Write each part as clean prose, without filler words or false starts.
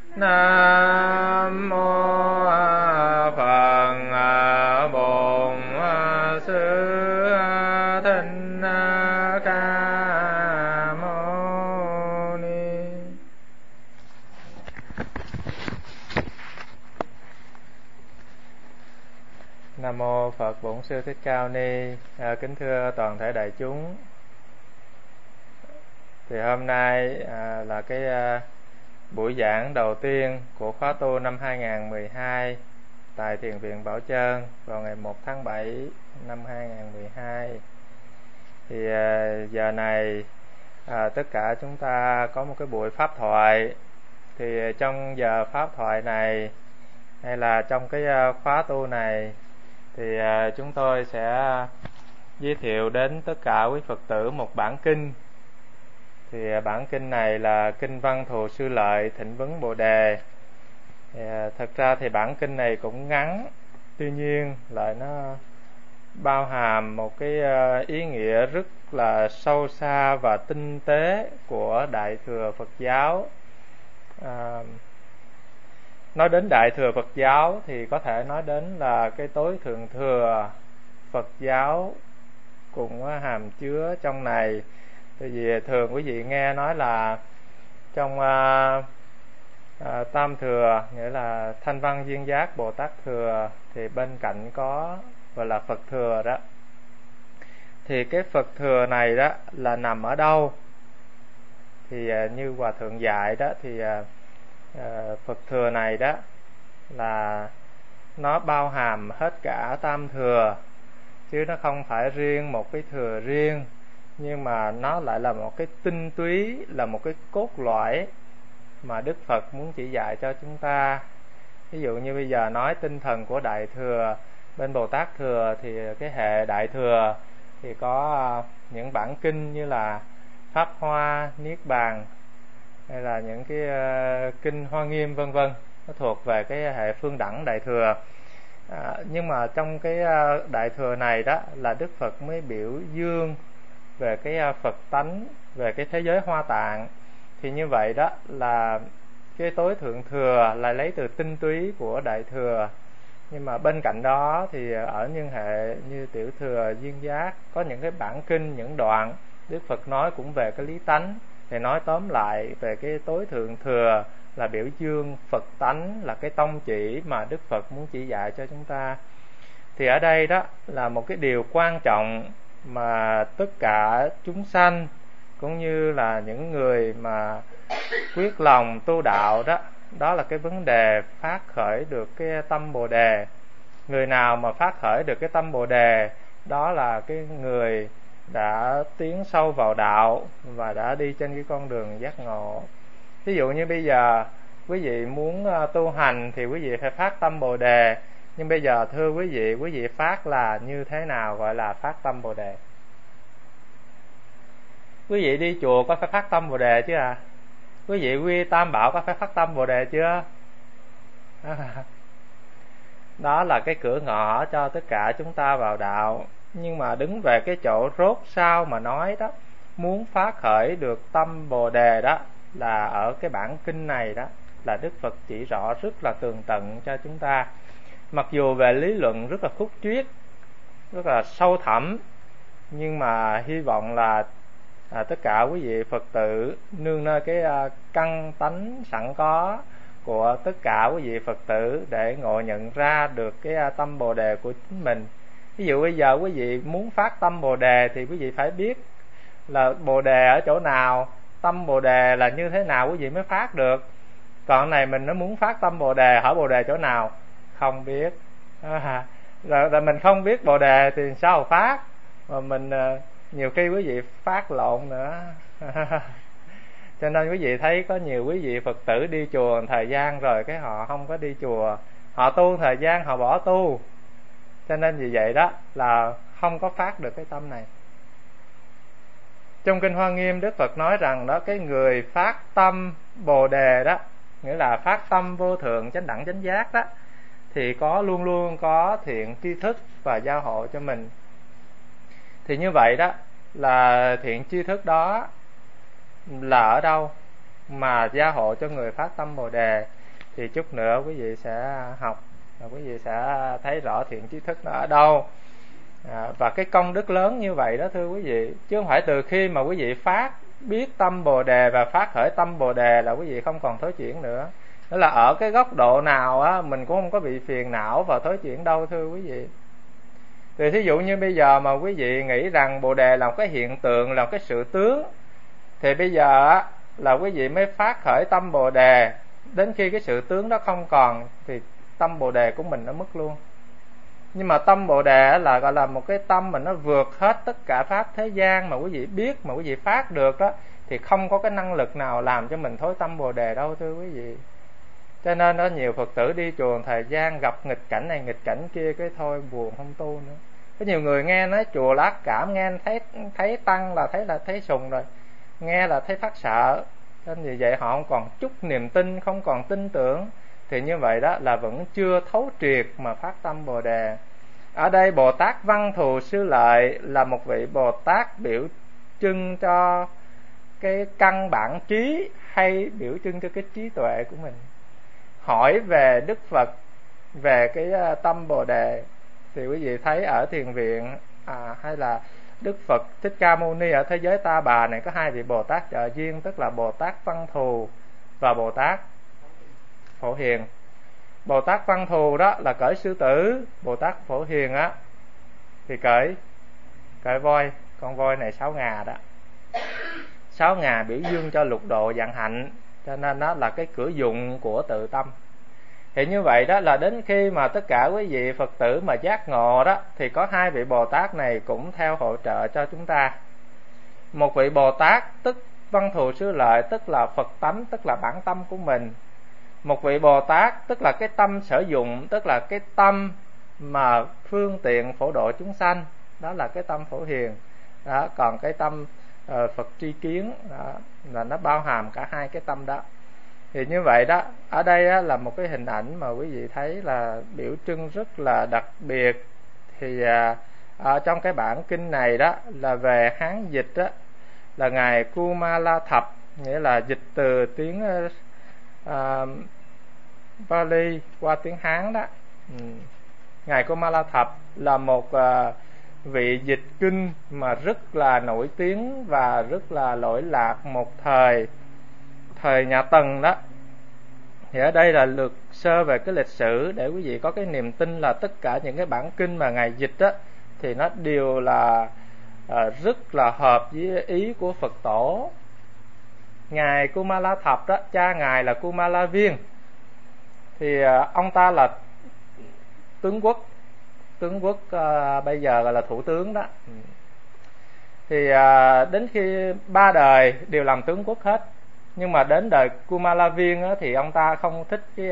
Nam mô Phật Bổn Sư Thích Ca Mâu Ni. Nam mô Phật Bổn Sư Thích Ca Mâu Ni. Kính thưa toàn thể đại chúng, thì hôm nay là cái buổi giảng đầu tiên của khóa tu năm 2012 tại Thiền viện Bảo Trơn vào ngày 1 tháng 7 năm 2012. Thì giờ này tất cả chúng ta có một cái buổi pháp thoại. Thì trong giờ pháp thoại này hay là trong cái khóa tu này thì chúng tôi sẽ giới thiệu đến tất cả quý Phật tử một bản kinh. Thì bản kinh này là Kinh Văn Thù Sư Lợi Thịnh Vấn Bồ Đề. Thật ra thì bản kinh này cũng ngắn, tuy nhiên lại nó bao hàm một cái ý nghĩa rất là sâu xa và tinh tế của Đại Thừa Phật giáo. Nói đến Đại Thừa Phật giáo thì có thể nói đến là cái tối thượng thừa Phật giáo cũng hàm chứa trong này. Tại vì thường quý vị nghe nói là trong Tam Thừa, nghĩa là Thanh Văn Duyên Giác Bồ Tát Thừa, thì bên cạnh có gọi là Phật Thừa đó. Thì cái Phật Thừa này đó là nằm ở đâu? Thì như Hòa Thượng dạy đó, thì Phật Thừa này đó là nó bao hàm hết cả Tam Thừa, chứ nó không phải riêng một cái thừa riêng, nhưng mà nó lại là một cái tinh túy, là một cái cốt lõi mà Đức Phật muốn chỉ dạy cho chúng ta. Ví dụ như bây giờ nói tinh thần của Đại Thừa, bên Bồ Tát Thừa thì cái hệ Đại Thừa thì có những bản kinh như là Pháp Hoa, Niết Bàn, hay là những cái kinh Hoa Nghiêm vân vân, nó thuộc về cái hệ phương đẳng Đại Thừa. Nhưng mà trong cái Đại Thừa này đó là Đức Phật mới biểu dương về cái Phật tánh, về cái thế giới Hoa Tạng. Thì như vậy đó là cái tối thượng thừa là lấy từ tinh túy của Đại Thừa. Nhưng mà bên cạnh đó thì ở nhân hệ như Tiểu Thừa, Duyên Giác có những cái bản kinh, những đoạn Đức Phật nói cũng về cái lý tánh. Thì nói tóm lại về cái tối thượng thừa là biểu dương Phật tánh, là cái tông chỉ mà Đức Phật muốn chỉ dạy cho chúng ta. Thì ở đây đó là một cái điều quan trọng mà tất cả chúng sanh cũng như là những người mà quyết lòng tu đạo đó, đó là cái vấn đề phát khởi được cái tâm Bồ Đề. Người nào mà phát khởi được cái tâm Bồ Đề, đó là cái người đã tiến sâu vào đạo và đã đi trên cái con đường giác ngộ. Ví dụ như bây giờ quý vị muốn tu hành thì quý vị phải phát tâm Bồ Đề. Nhưng bây giờ thưa quý vị phát là như thế nào gọi là phát tâm Bồ Đề? Quý vị đi chùa có phải phát tâm Bồ Đề chứ à? Quý vị quy Tam Bảo có phải phát tâm Bồ Đề chưa? Đó là cái cửa ngõ cho tất cả chúng ta vào đạo. Nhưng mà đứng về cái chỗ rốt sau mà nói đó, muốn phát khởi được tâm Bồ Đề đó, là ở cái bản kinh này đó, là Đức Phật chỉ rõ rất là tường tận cho chúng ta. Mặc dù về lý luận rất là khúc chiết, rất là sâu thẳm, nhưng mà hy vọng là tất cả quý vị Phật tử nương nơi cái căn tánh sẵn có của tất cả quý vị Phật tử để ngộ nhận ra được cái tâm Bồ Đề của chính mình. Ví dụ bây giờ quý vị muốn phát tâm Bồ Đề thì quý vị phải biết là Bồ Đề ở chỗ nào, tâm Bồ Đề là như thế nào quý vị mới phát được. Còn này mình nó muốn phát tâm Bồ Đề, hỏi Bồ Đề chỗ nào? Không biết. Rồi mình không biết Bồ Đề thì sao phát? Mà mình nhiều khi quý vị phát lộn nữa. Cho nên quý vị thấy có nhiều quý vị Phật tử đi chùa thời gian rồi cái họ không có đi chùa, họ tu thời gian họ bỏ tu. Cho nên vì vậy đó là không có phát được cái tâm này. Trong Kinh Hoa Nghiêm, Đức Phật nói rằng đó, cái người phát tâm Bồ Đề đó, nghĩa là phát tâm vô thượng chánh đẳng chánh giác đó, thì luôn luôn có thiện tri thức và gia hộ cho mình. Thì như vậy đó là thiện tri thức đó là ở đâu mà gia hộ cho người phát tâm Bồ Đề? thì chút nữa quý vị sẽ học và quý vị sẽ thấy rõ thiện tri thức nó ở đâu. Và cái công đức lớn như vậy đó thưa quý vị, chứ không phải từ khi mà quý vị phát biết tâm Bồ Đề và phát khởi tâm Bồ Đề là quý vị không còn thối chuyển nữa. Đó là ở cái góc độ nào á, mình cũng không có bị phiền não và thối chuyển đâu thưa quý vị. Thì thí dụ như bây giờ mà quý vị nghĩ rằng Bồ Đề là một cái hiện tượng, là một cái sự tướng, thì bây giờ á, là quý vị mới phát khởi tâm Bồ Đề. Đến khi cái sự tướng đó không còn thì tâm Bồ Đề của mình nó mất luôn. Nhưng mà tâm Bồ Đề là gọi là một cái tâm mà nó vượt hết tất cả pháp thế gian mà quý vị biết, mà quý vị phát được đó, thì không có cái năng lực nào làm cho mình thối tâm Bồ Đề đâu thưa quý vị. Cho nên đó, nhiều Phật tử đi chùa thời gian gặp nghịch cảnh này nghịch cảnh kia, cái thôi buồn không tu nữa. Có nhiều người nghe nói chùa lá cảm, nghe thấy tăng là thấy sùng rồi, nghe là thấy phát sợ. Nên vì vậy họ không còn chút niềm tin, không còn tin tưởng, thì như vậy đó là vẫn chưa thấu triệt mà phát tâm Bồ Đề. Ở đây Bồ Tát Văn Thù Sư Lợi là một vị Bồ Tát biểu trưng cho cái căn bản trí, hay biểu trưng cho cái trí tuệ của mình. Hỏi về Đức Phật, về cái tâm Bồ Đề, thì quý vị thấy ở thiền viện hay là Đức Phật Thích Ca Mâu Ni ở thế giới Ta Bà này có hai vị Bồ Tát trợ duyên, tức là Bồ Tát Văn Thù và Bồ Tát Phổ Hiền. Bồ Tát Văn Thù đó là cởi sư tử, Bồ Tát Phổ Hiền á thì cởi voi, con voi này 6 ngà đó. 6 ngà biểu dương cho lục độ vạn hạnh, cho nên đó là cái cửa dụng của tự tâm. Thì như vậy đó là đến khi mà tất cả quý vị Phật tử mà giác ngộ đó, thì có hai vị Bồ Tát này cũng theo hỗ trợ cho chúng ta. Một vị Bồ Tát tức Văn Thù Sư Lợi, tức là Phật tánh, tức là bản tâm của mình. Một vị Bồ Tát tức là cái tâm sở dụng, tức là cái tâm mà phương tiện phổ độ chúng sanh, đó là cái tâm Phổ Hiền đó. Còn cái tâm Phật tri kiến đó, là nó bao hàm cả hai cái tâm đó. Thì như vậy đó, ở đây á, là một cái hình ảnh mà quý vị thấy là biểu trưng rất là đặc biệt. Thì ở trong cái bản kinh này đó là về Hán dịch đó, là ngài Kumala Thập, nghĩa là dịch từ tiếng Pali qua tiếng Hán đó. Ngài Kumala Thập là một vị dịch kinh mà rất là nổi tiếng và rất là lỗi lạc một thời nhà Tần đó. Thì ở đây là lược sơ về cái lịch sử để quý vị có cái niềm tin là tất cả những cái bản kinh mà ngài dịch đó thì nó đều là rất là hợp với ý của Phật tổ. Ngài Kumala Thập đó, cha ngài là Kumala Viên, thì ông ta là tướng quốc bây giờ gọi là thủ tướng đó. Thì đến khi 3 đời đều làm tướng quốc hết, nhưng mà đến đời Kumala Viên á, thì ông ta không thích cái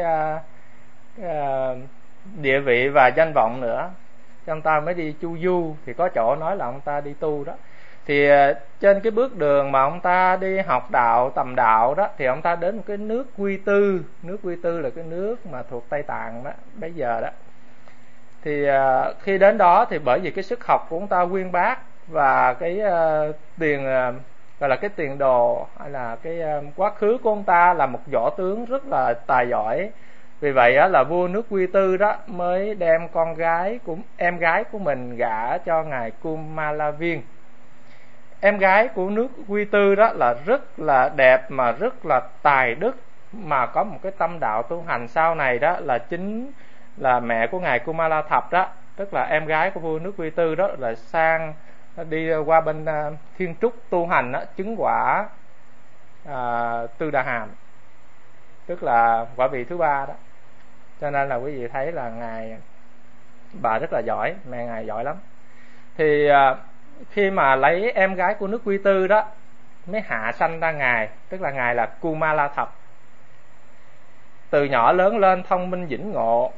địa vị và danh vọng nữa, cho ông ta mới đi chu du. Thì có chỗ nói là ông ta đi tu đó. Thì trên cái bước đường mà ông ta đi học đạo, tầm đạo đó, thì ông ta đến một cái nước Quy Tư. Nước Quy Tư là cái nước mà thuộc Tây Tạng đó bây giờ đó. Thì khi đến đó thì bởi vì cái sức học của ông ta uyên bác, và cái tiền gọi là cái tiền đồ hay là cái quá khứ của ông ta là một võ tướng rất là tài giỏi. Vì vậy á, là vua nước Quy Tư đó mới đem em gái của mình gả cho ngài Kumala Viên. Em gái của nước Quy Tư đó là rất là đẹp mà rất là tài đức, mà có một cái tâm đạo tu hành. Sau này đó là chính là mẹ của ngài Kumala Thập đó, tức là em gái của vua nước Quy Tư đó, là sang đi qua bên Thiên Trúc tu hành đó, chứng quả Tư Đà Hàm, tức là quả vị thứ 3 đó. Cho nên là quý vị thấy là bà rất là giỏi, mẹ ngài giỏi lắm. Thì khi mà lấy em gái của nước Quy Tư đó mới hạ sanh ra ngài, tức là ngài là Kumala Thập. Từ nhỏ lớn lên thông minh vĩnh ngộ.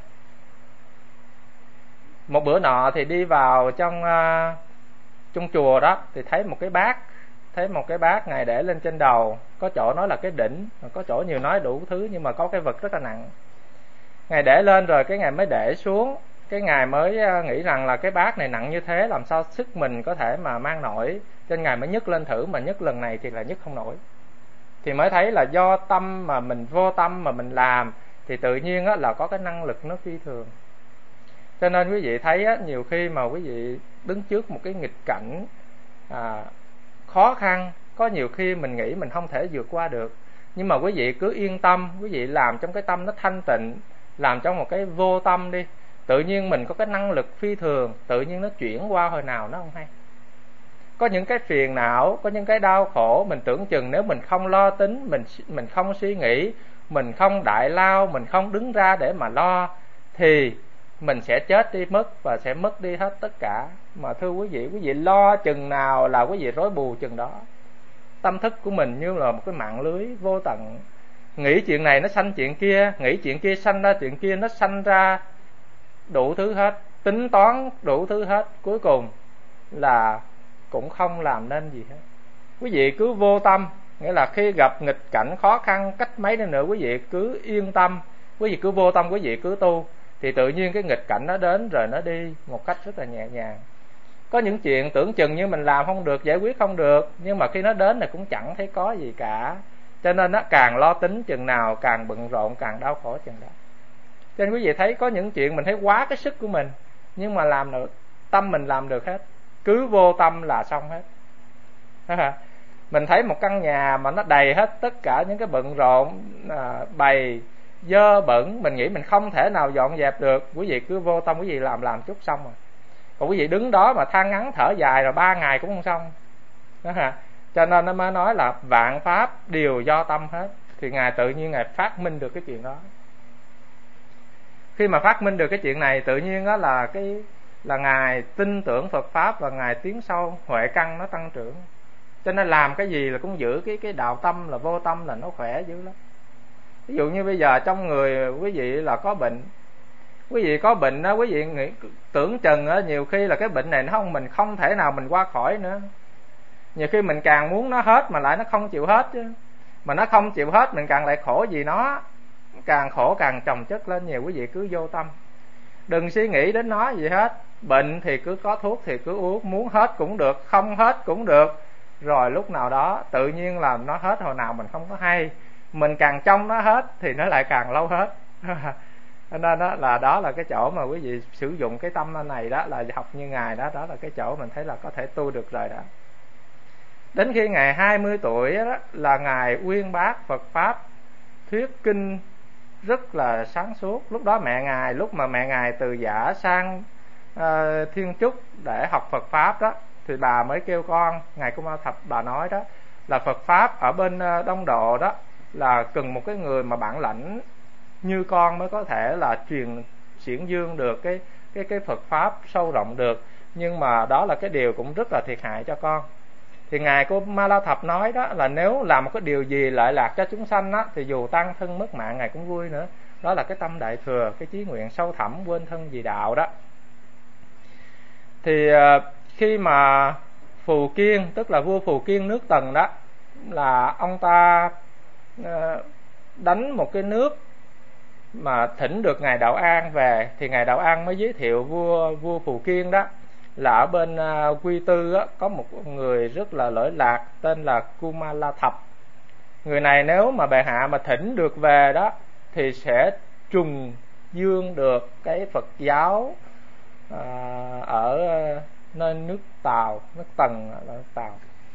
Một bữa nọ thì đi vào trong chùa đó, thì thấy một cái bát ngài để lên trên đầu. Có chỗ nói là cái đỉnh, có chỗ nhiều nói đủ thứ, nhưng mà có cái vật rất là nặng. Ngài để lên rồi cái ngài mới để xuống. Cái ngài mới nghĩ rằng là cái bát này nặng như thế, làm sao sức mình có thể mà mang nổi. Cho nên ngài mới nhấc lên thử, mà nhấc lần này thì là nhấc không nổi. Thì mới thấy là do tâm mà mình vô tâm mà mình làm, thì tự nhiên á, là có cái năng lực nó phi thường. Cho nên quý vị thấy á, nhiều khi mà quý vị đứng trước một cái nghịch cảnh khó khăn, có nhiều khi mình nghĩ mình không thể vượt qua được, nhưng mà quý vị cứ yên tâm, quý vị làm trong cái tâm nó thanh tịnh, làm trong một cái vô tâm đi, tự nhiên mình có cái năng lực phi thường, tự nhiên nó chuyển qua hồi nào nó không hay. Có những cái phiền não, có những cái đau khổ, mình tưởng chừng nếu mình không lo tính, mình không suy nghĩ, mình không đại lao, mình không đứng ra để mà lo, thì mình sẽ chết đi mất, và sẽ mất đi hết tất cả. Mà thưa quý vị lo chừng nào là quý vị rối bù chừng đó. Tâm thức của mình như là một cái mạng lưới vô tận, nghĩ chuyện này nó sanh chuyện kia, nghĩ chuyện kia sanh ra chuyện kia, nó sanh ra đủ thứ hết, tính toán đủ thứ hết, cuối cùng là cũng không làm nên gì hết. Quý vị cứ vô tâm, nghĩa là khi gặp nghịch cảnh khó khăn cách mấy đi nữa, quý vị cứ yên tâm, quý vị cứ vô tâm, quý vị cứ tu, thì tự nhiên cái nghịch cảnh nó đến rồi nó đi một cách rất là nhẹ nhàng. Có những chuyện tưởng chừng như mình làm không được, giải quyết không được, nhưng mà khi nó đến thì cũng chẳng thấy có gì cả. Cho nên nó càng lo tính chừng nào, càng bận rộn, càng đau khổ chừng đó. Cho nên quý vị thấy có những chuyện mình thấy quá cái sức của mình, nhưng mà làm được, tâm mình làm được hết, cứ vô tâm là xong hết. Mình thấy một căn nhà mà nó đầy hết tất cả những cái bận rộn, bày dơ bẩn, mình nghĩ mình không thể nào dọn dẹp được, quý vị cứ vô tâm, quý vị làm chút xong rồi. Còn quý vị đứng đó mà than ngắn thở dài rồi 3 ngày cũng không xong đó hả. Cho nên nó mới nói là vạn pháp đều do tâm hết, thì Ngài tự nhiên Ngài phát minh được cái chuyện đó. Khi mà phát minh được cái chuyện này, tự nhiên đó là Ngài tin tưởng Phật Pháp, và Ngài tiến sâu, huệ căn nó tăng trưởng. Cho nên làm cái gì là cũng giữ cái đạo tâm là vô tâm là nó khỏe dữ lắm. Ví dụ như bây giờ trong người quý vị là có bệnh, quý vị có bệnh đó, quý vị nghĩ tưởng chừng á, nhiều khi là cái bệnh này mình không thể nào mình qua khỏi nữa. Nhiều khi mình càng muốn nó hết mà lại nó không chịu hết chứ. Mà nó không chịu hết mình càng lại khổ vì nó, càng khổ càng chồng chất lên. Nhiều quý vị cứ vô tâm, đừng suy nghĩ đến nó gì hết. Bệnh thì cứ có thuốc thì cứ uống, muốn hết cũng được, không hết cũng được. Rồi lúc nào đó tự nhiên là nó hết hồi nào mình không có hay. Mình càng trông nó hết thì nó lại càng lâu hết. Nên đó là cái chỗ mà quý vị sử dụng cái tâm này đó, là học như Ngài đó, đó là cái chỗ mình thấy là có thể tu được rồi đó. Đến khi Ngài 20 tuổi đó, là Ngài uyên bác Phật Pháp, thuyết kinh rất là sáng suốt. Lúc đó lúc mà mẹ Ngài từ giả sang Thiên Trúc để học Phật Pháp đó, thì bà mới kêu con, Ngài Kuma Thập bà nói đó, là Phật Pháp ở bên Đông Độ đó là cần một cái người mà bản lãnh như con mới có thể là xiển dương được cái Phật Pháp sâu rộng được. Nhưng mà đó là cái điều cũng rất là thiệt hại cho con. Thì Ngài Kuma La Thập nói đó là nếu làm một cái điều gì lợi lạc cho chúng sanh á, thì dù tăng thân mất mạng Ngài cũng vui nữa. Đó là cái tâm đại thừa, cái chí nguyện sâu thẳm quên thân vì đạo đó. Thì khi mà Phù Kiên, tức là vua Phù Kiên nước Tần đó, là ông ta đánh một cái nước mà thỉnh được Ngài Đạo An về, thì Ngài Đạo An mới giới thiệu vua Phù Kiên đó là ở bên Quy Tư á, có một người rất là lỗi lạc tên là Kuma La Thập. Người này nếu mà bệ hạ mà thỉnh được về đó thì sẽ trùng dương được cái Phật giáo ở nơi nước Tàu, nước Tần là nước Tàu.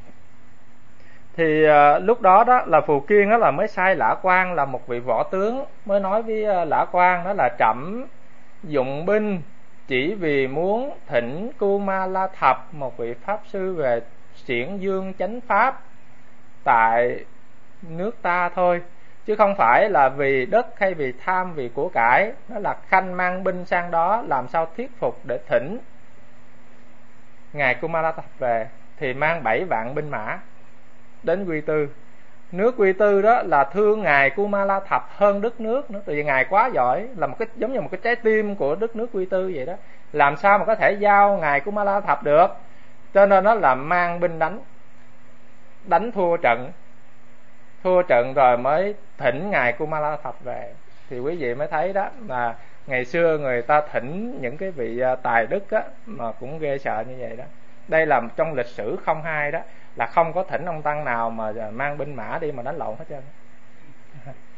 Thì lúc đó đó là Phù Kiên đó là mới sai Lã Quang là một vị võ tướng, mới nói với Lã Quang đó là trẫm dụng binh chỉ vì muốn thỉnh Kuma La Thập, một vị pháp sư về xiển dương chánh pháp tại nước ta thôi, chứ không phải là vì đất hay vì tham vì của cải. Nó là khanh mang binh sang đó làm sao thuyết phục để thỉnh Ngài Kuma La Thập về, thì mang 7 vạn binh mã đến Quy Tư. Nước Quy Tư đó là thương Ngài Kuma La Thập hơn đất nước nữa, tại vì Ngài quá giỏi, là một cái giống như một cái trái tim của đất nước Quy Tư vậy đó. Làm sao mà có thể giao Ngài Kuma La Thập được? Cho nên nó là mang binh đánh thua trận rồi mới thỉnh Ngài Kuma La Thập về. Thì quý vị mới thấy đó là ngày xưa người ta thỉnh những cái vị tài đức á, mà cũng ghê sợ như vậy đó. Đây là trong lịch sử không hai đó, là không có thỉnh ông tăng nào mà mang binh mã đi mà đánh lộn hết trơn.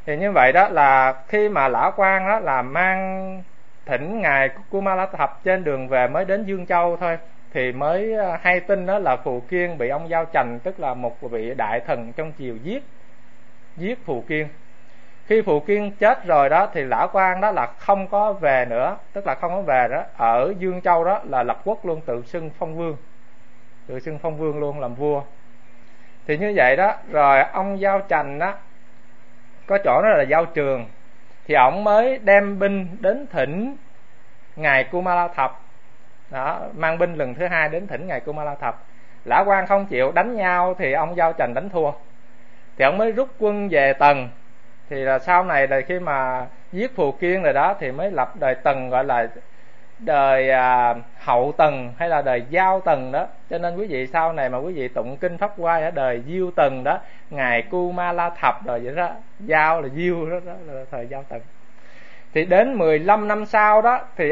Thì như vậy đó là khi mà Lã Quang đó là mang thỉnh ngài Kumala Thập trên đường về mới đến Dương Châu thôi, thì mới hay tin đó là Phù Kiên bị ông Giao Trành, tức là một vị đại thần trong triều giết Phù Kiên. Khi Phù Kiên chết rồi đó thì Lã Quang đó là không có về nữa, tức là không có về đó, ở Dương Châu đó là lập quốc luôn, tự xưng phong vương luôn, làm vua. Thì như vậy đó, rồi ông Giao Trành đó có chỗ đó là Giao Trường, thì ổng mới đem binh đến thỉnh ngài Kumala Thập đó, mang binh lần thứ hai đến thỉnh ngài Kumala Thập. Lã Quang không chịu đánh nhau thì ông Giao Trành đánh thua, thì ông mới rút quân về Tần. Thì là sau này là khi mà giết Phù Kiên rồi đó thì mới lập đời Tần, gọi là đời Hậu Tần hay là đời Giao Tần đó. Cho nên quý vị sau này mà quý vị tụng kinh Pháp Hoa ở đời Diêu Tần đó, ngài Kumala Thập rồi vậy đó, Giao là Diêu đó, đó là thời Giao Tần. Thì đến 15 năm sau đó thì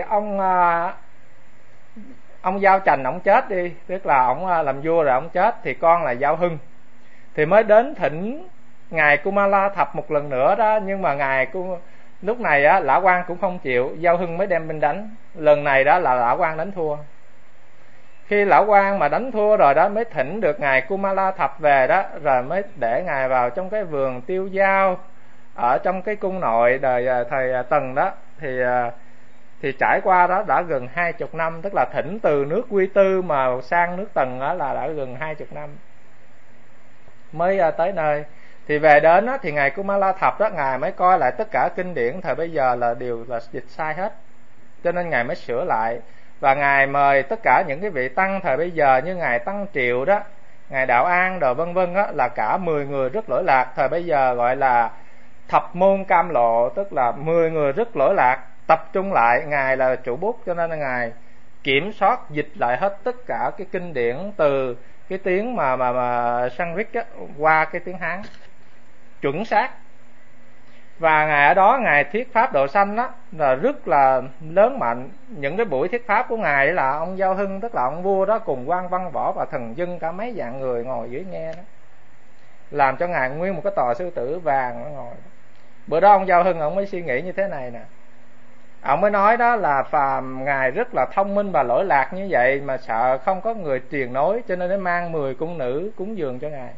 ông Giao Trành ông chết đi, tức là ông làm vua rồi ông chết, thì con là Giao Hưng thì mới đến thỉnh ngài Kumala Thập một lần nữa đó. Nhưng mà lúc này á, Lã Quang cũng không chịu, Giao Hưng mới đem binh đánh. Lần này đó là Lã Quang đánh thua. Khi Lã Quang mà đánh thua rồi đó mới thỉnh được ngài Kumala Thập về đó, rồi mới để ngài vào trong cái vườn Tiêu Giao ở trong cái cung nội đời thời Tần đó. Thì trải qua đó đã gần 20 năm, tức là thỉnh từ nước Quy Tư mà sang nước Tần đó là đã gần 20 năm mới tới nơi. Thì về đến đó, thì ngài Kumala Thập đó, ngài mới coi lại tất cả kinh điển thời bây giờ là đều là dịch sai hết, cho nên ngài mới sửa lại. Và ngài mời tất cả những cái vị tăng thời bây giờ như ngài Tăng Triệu đó, ngài Đạo An đồ vân vân á, là cả 10 người rất lỗi lạc, thời bây giờ gọi là thập môn cam lộ, tức là 10 người rất lỗi lạc tập trung lại, ngài là chủ bút, cho nên là ngài kiểm soát dịch lại hết tất cả cái kinh điển từ cái tiếng mà Sanskrit á, qua cái tiếng Hán chuẩn xác. Và ngài ở đó ngài thuyết pháp độ sanh đó là rất là lớn mạnh. Những cái buổi thuyết pháp của ngài là ông Giao Hưng, tức là ông vua đó, cùng quan văn võ và thần dân cả mấy vạn người ngồi dưới nghe đó, làm cho ngài nguyên một cái tòa sư tử vàng nó ngồi. Bữa đó ông Giao Hưng ông mới suy nghĩ như thế này nè, ông mới nói đó là phàm ngài rất là thông minh và lỗi lạc như vậy mà sợ không có người truyền nối, cho nên mới mang 10 cung nữ cúng dường cho ngài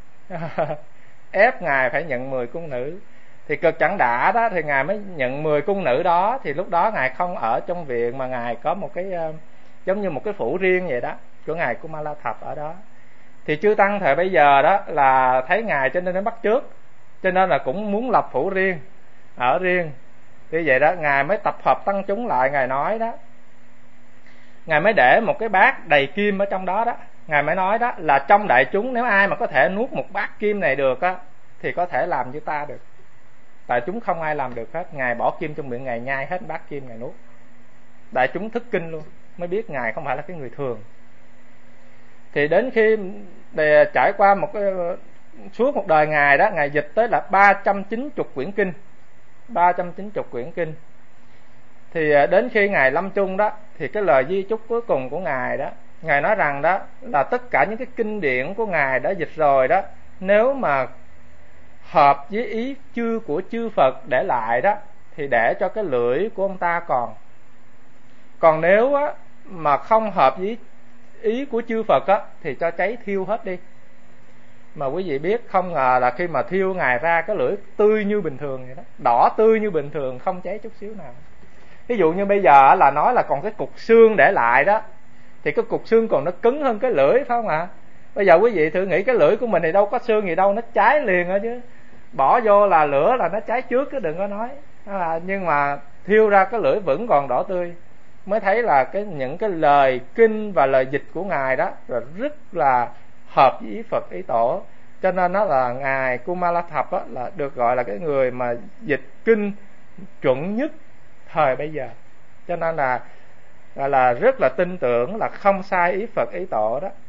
ép ngài phải nhận 10 cung nữ. Thì cực chẳng đã đó thì ngài mới nhận 10 cung nữ đó. Thì lúc đó ngài không ở trong viện mà ngài có một cái giống như một cái phủ riêng vậy đó của ngài Kumala Thập ở đó. Thì chư tăng thời bây giờ đó là thấy ngài cho nên nó bắt chước, cho nên là cũng muốn lập phủ riêng, ở riêng. Như vậy đó ngài mới tập hợp tăng chúng lại, ngài nói đó, ngài mới để một cái bát đầy kim ở trong đó đó. Ngài mới nói đó là trong đại chúng nếu ai mà có thể nuốt một bát kim này được á thì có thể làm như ta được. Đại chúng không ai làm được hết. Ngài bỏ kim trong miệng, ngài nhai hết bát kim, ngài nuốt. Đại chúng thức kinh luôn, mới biết ngài không phải là cái người thường. Thì đến khi trải qua suốt một đời ngài đó, ngài dịch tới là 390 quyển kinh, 390 quyển kinh. Thì đến khi ngài lâm chung đó thì cái lời di chúc cuối cùng của ngài đó, ngài nói rằng đó là tất cả những cái kinh điển của ngài đã dịch rồi đó, nếu mà hợp với ý của chư Phật để lại đó thì để cho cái lưỡi của ông ta còn nếu á, mà không hợp với ý của chư Phật á, thì cho cháy thiêu hết đi. Mà quý vị biết không ngờ là khi mà thiêu ngài ra, cái lưỡi tươi như bình thường vậy đó, đỏ tươi như bình thường, không cháy chút xíu nào. Ví dụ như bây giờ là nói là còn cái cục xương để lại đó, thì cái cục xương còn nó cứng hơn cái lưỡi, phải không ạ? Bây giờ quý vị thử nghĩ cái lưỡi của mình thì đâu có xương gì đâu, nó cháy liền rồi chứ. Bỏ vô là lửa là nó cháy trước, chứ đừng có nói. Nhưng mà thiêu ra cái lưỡi vẫn còn đỏ tươi, mới thấy là những cái lời kinh và lời dịch của ngài đó là rất là hợp với ý Phật, ý Tổ. Cho nên đó là ngài Kumala Thập đó, là được gọi là cái người mà dịch kinh chuẩn nhất thời bây giờ. Cho nên là rất là tin tưởng là không sai ý Phật, ý Tổ đó.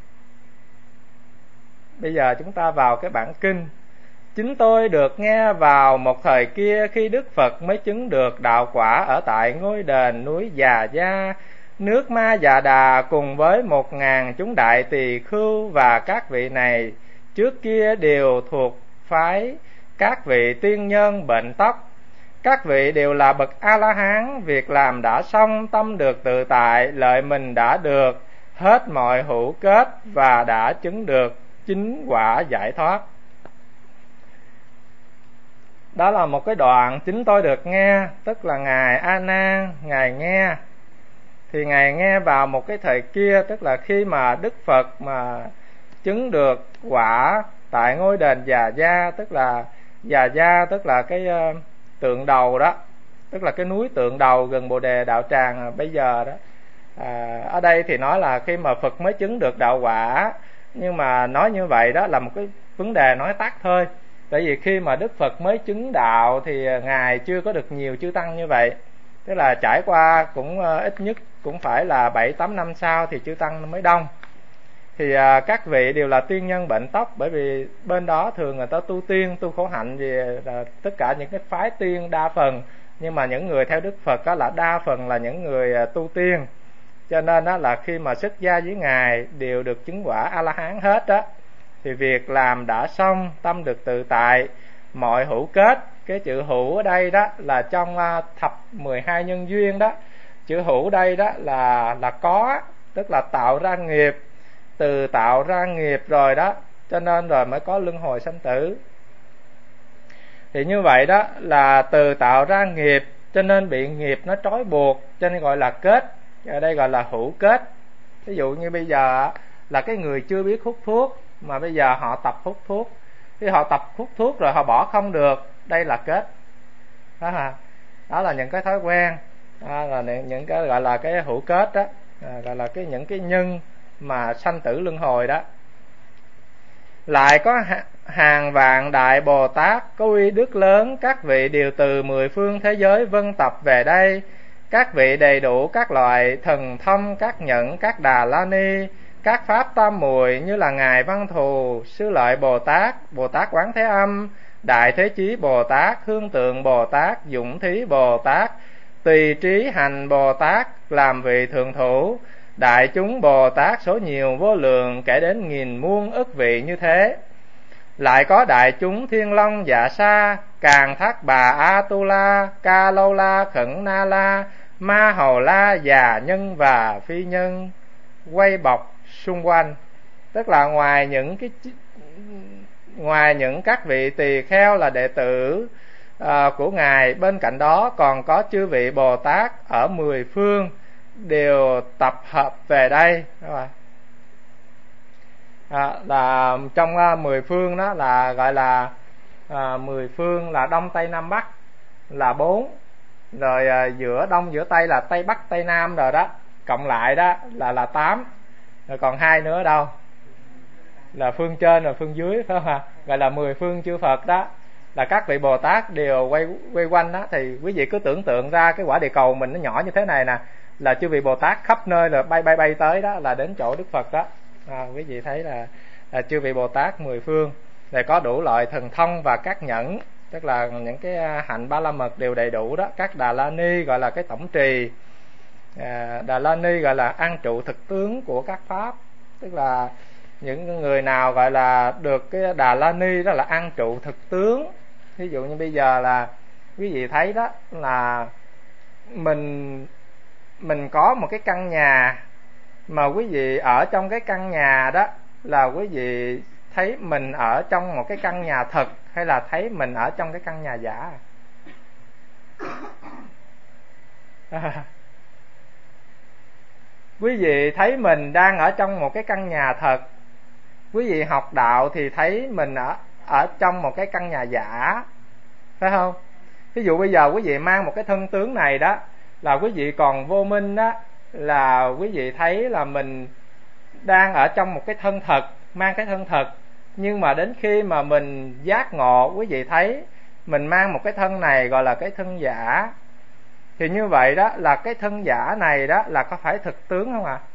Bây giờ chúng ta vào cái bản kinh. Chính tôi được nghe vào một thời kia, khi Đức Phật mới chứng được đạo quả ở tại ngôi đền núi Già Gia, nước Ma Già Đà, cùng với 1000 chúng đại tỳ khưu. Và các vị này trước kia đều thuộc phái các vị tiên nhân bệnh tóc. Các vị đều là bậc A-la-hán, việc làm đã xong, tâm được tự tại, lợi mình đã được, hết mọi hữu kết và đã chứng được chính quả giải thoát. Đó là một cái đoạn chính tôi được nghe, tức là Ngài A Nan, Ngài nghe. Thì Ngài nghe vào một cái thời kia, tức là khi mà Đức Phật mà chứng được quả tại ngôi đền Già Gia, tức là Già Gia tức là cái tượng đầu đó, tức là cái núi tượng đầu gần Bồ Đề Đạo Tràng bây giờ đó. Ở đây thì nói là khi mà Phật mới chứng được đạo quả, nhưng mà nói như vậy đó là một cái vấn đề nói tắt thôi. Tại vì khi mà Đức Phật mới chứng đạo thì Ngài chưa có được nhiều chư tăng như vậy, tức là trải qua cũng ít nhất cũng phải là 7-8 năm sau thì chư tăng mới đông. Thì các vị đều là tiên nhân bệnh tóc, bởi vì bên đó thường người ta tu tiên, tu khổ hạnh, vì tất cả những cái phái tiên đa phần, nhưng mà những người theo Đức Phật đó là đa phần là những người tu tiên, cho nên đó là khi mà xuất gia với Ngài đều được chứng quả A-la-hán hết đó. Thì việc làm đã xong, tâm được tự tại, mọi hữu kết. Cái chữ hữu ở đây đó là trong thập 12 nhân duyên đó, chữ hữu đây đó là có, tức là tạo ra nghiệp, từ tạo ra nghiệp rồi đó, cho nên rồi mới có luân hồi sanh tử. Thì như vậy đó là từ tạo ra nghiệp, cho nên bị nghiệp nó trói buộc, cho nên gọi là kết. Ở đây gọi là hữu kết. Ví dụ như bây giờ là cái người chưa biết hút thuốc, mà bây giờ họ tập hút thuốc. Khi họ tập hút thuốc rồi họ bỏ không được, đây là kết. Đó là những cái thói quen, đó là những cái gọi là cái hữu kết đó, gọi là những cái nhân mà sanh tử luân hồi đó. Lại có hàng vạn đại Bồ Tát có uy đức lớn, các vị đều từ 10 phương thế giới vân tập về đây. Các vị đầy đủ các loại thần thông, các nhẫn, các Đà La Ni, các pháp tam muội như là Ngài Văn Thù, Sư Lợi Bồ Tát, Bồ Tát Quán Thế Âm, Đại Thế Chí Bồ Tát, Hương Tượng Bồ Tát, Dũng Thí Bồ Tát, Tùy Trí Hành Bồ Tát làm vị thượng thủ, đại chúng Bồ Tát số nhiều vô lượng, kể đến nghìn muôn ức vị như thế. Lại có đại chúng Thiên Long Dạ Sa, Càn Thác Bà A Tu La, Ca Lâu La, Khẩn Na La, Ma Hầu La, già nhân và phi nhân quay bọc xung quanh. Tức là ngoài những các vị tỳ kheo là đệ tử của Ngài, bên cạnh đó còn có chư vị Bồ Tát ở 10 phương đều tập hợp về đây. Là trong 10 phương đó là gọi là 10 phương là Đông Tây Nam Bắc là 4, rồi giữa Đông giữa Tây là Tây Bắc Tây Nam rồi đó, cộng lại đó là 8, rồi còn 2 nữa đâu, là phương trên và phương dưới, phải không ạ? Gọi là 10 phương chư Phật đó, là các vị Bồ Tát đều quay quanh đó. Thì quý vị cứ tưởng tượng ra cái quả địa cầu mình nó nhỏ như thế này nè, là chư vị Bồ Tát khắp nơi là bay tới đó là đến chỗ Đức Phật đó. Quý vị thấy là chư vị Bồ Tát 10 phương, rồi có đủ loại thần thông và các nhẫn, tức là những cái hạnh ba la mật đều đầy đủ đó. Các Đà La Ni gọi là cái tổng trì, Đà La Ni gọi là an trụ thực tướng của các pháp, tức là những người nào gọi là được cái Đà La Ni đó là an trụ thực tướng. Ví dụ như bây giờ là quý vị thấy đó là mình có một cái căn nhà, mà quý vị ở trong cái căn nhà đó là quý vị thấy mình ở trong một cái căn nhà thật, hay là thấy mình ở trong cái căn nhà giả? Quý vị thấy mình đang ở trong một cái căn nhà thật. Quý vị học đạo thì thấy mình ở trong một cái căn nhà giả, phải không? Ví dụ bây giờ quý vị mang một cái thân tướng này đó, là quý vị còn vô minh đó, là quý vị thấy là mình đang ở trong một cái thân thật, mang cái thân thật. Nhưng mà đến khi mà mình giác ngộ, quý vị thấy mình mang một cái thân này gọi là cái thân giả. Thì như vậy đó là cái thân giả này đó là có phải thực tướng không ạ?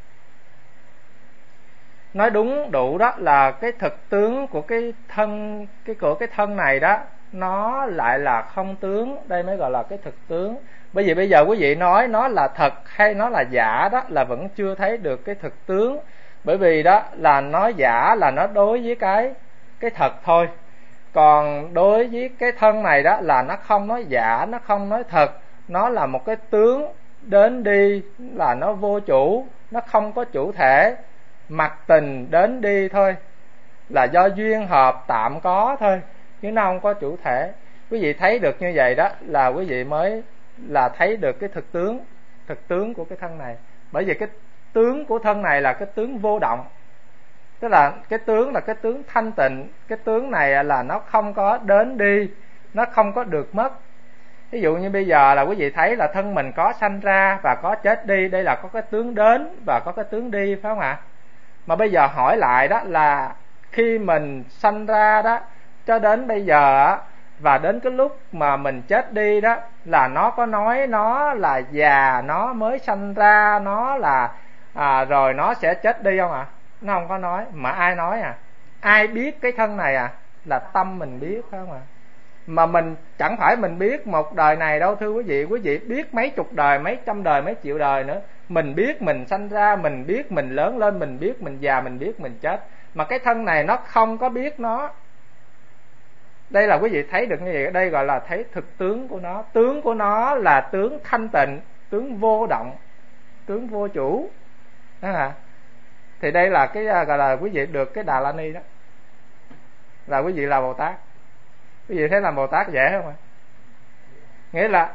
Nói đúng đủ đó là cái thực tướng của cái thân này đó, nó lại là không tướng, đây mới gọi là cái thực tướng. Bởi vì bây giờ quý vị nói nó là thật hay nó là giả đó là vẫn chưa thấy được cái thực tướng. Bởi vì đó là nói giả là nó đối với cái thật thôi. Còn đối với cái thân này đó là nó không nói giả, nó không nói thật, nó là một cái tướng đến đi, là nó vô chủ, nó không có chủ thể, mặc tình đến đi thôi, là do duyên hợp tạm có thôi, chứ nó không có chủ thể. Quý vị thấy được như vậy đó là quý vị mới là thấy được cái thực tướng của cái thân này. Bởi vì cái tướng của thân này là cái tướng vô động, tức là cái tướng thanh tịnh. Cái tướng này là nó không có đến đi, nó không có được mất. Ví dụ như bây giờ là quý vị thấy là thân mình có sanh ra và có chết đi, đây là có cái tướng đến và có cái tướng đi, phải không ạ? Mà bây giờ hỏi lại đó là khi mình sanh ra đó cho đến bây giờ và đến cái lúc mà mình chết đi đó, là nó có nói nó là già, nó mới sanh ra, nó là rồi nó sẽ chết đi không ạ? Nó không có nói. Mà ai nói à? Ai biết cái thân này à? Là tâm mình biết, phải không ạ? Mà mình chẳng phải mình biết một đời này đâu thưa quý vị. Quý vị biết mấy chục đời, mấy trăm đời, mấy triệu đời nữa. Mình biết mình sanh ra, mình biết mình lớn lên, mình biết mình già, mình biết mình chết. Mà cái thân này nó không có biết nó. Đây là quý vị thấy được như vậy. Đây gọi là thấy thực tướng của nó. Tướng của nó là tướng thanh tịnh, tướng vô động, tướng vô chủ. Đó hả? Thì đây là cái gọi là quý vị được cái Đà La Ni đó, là quý vị là Bồ Tát. Quý vị thấy làm Bồ Tát dễ không ạ? Nghĩa là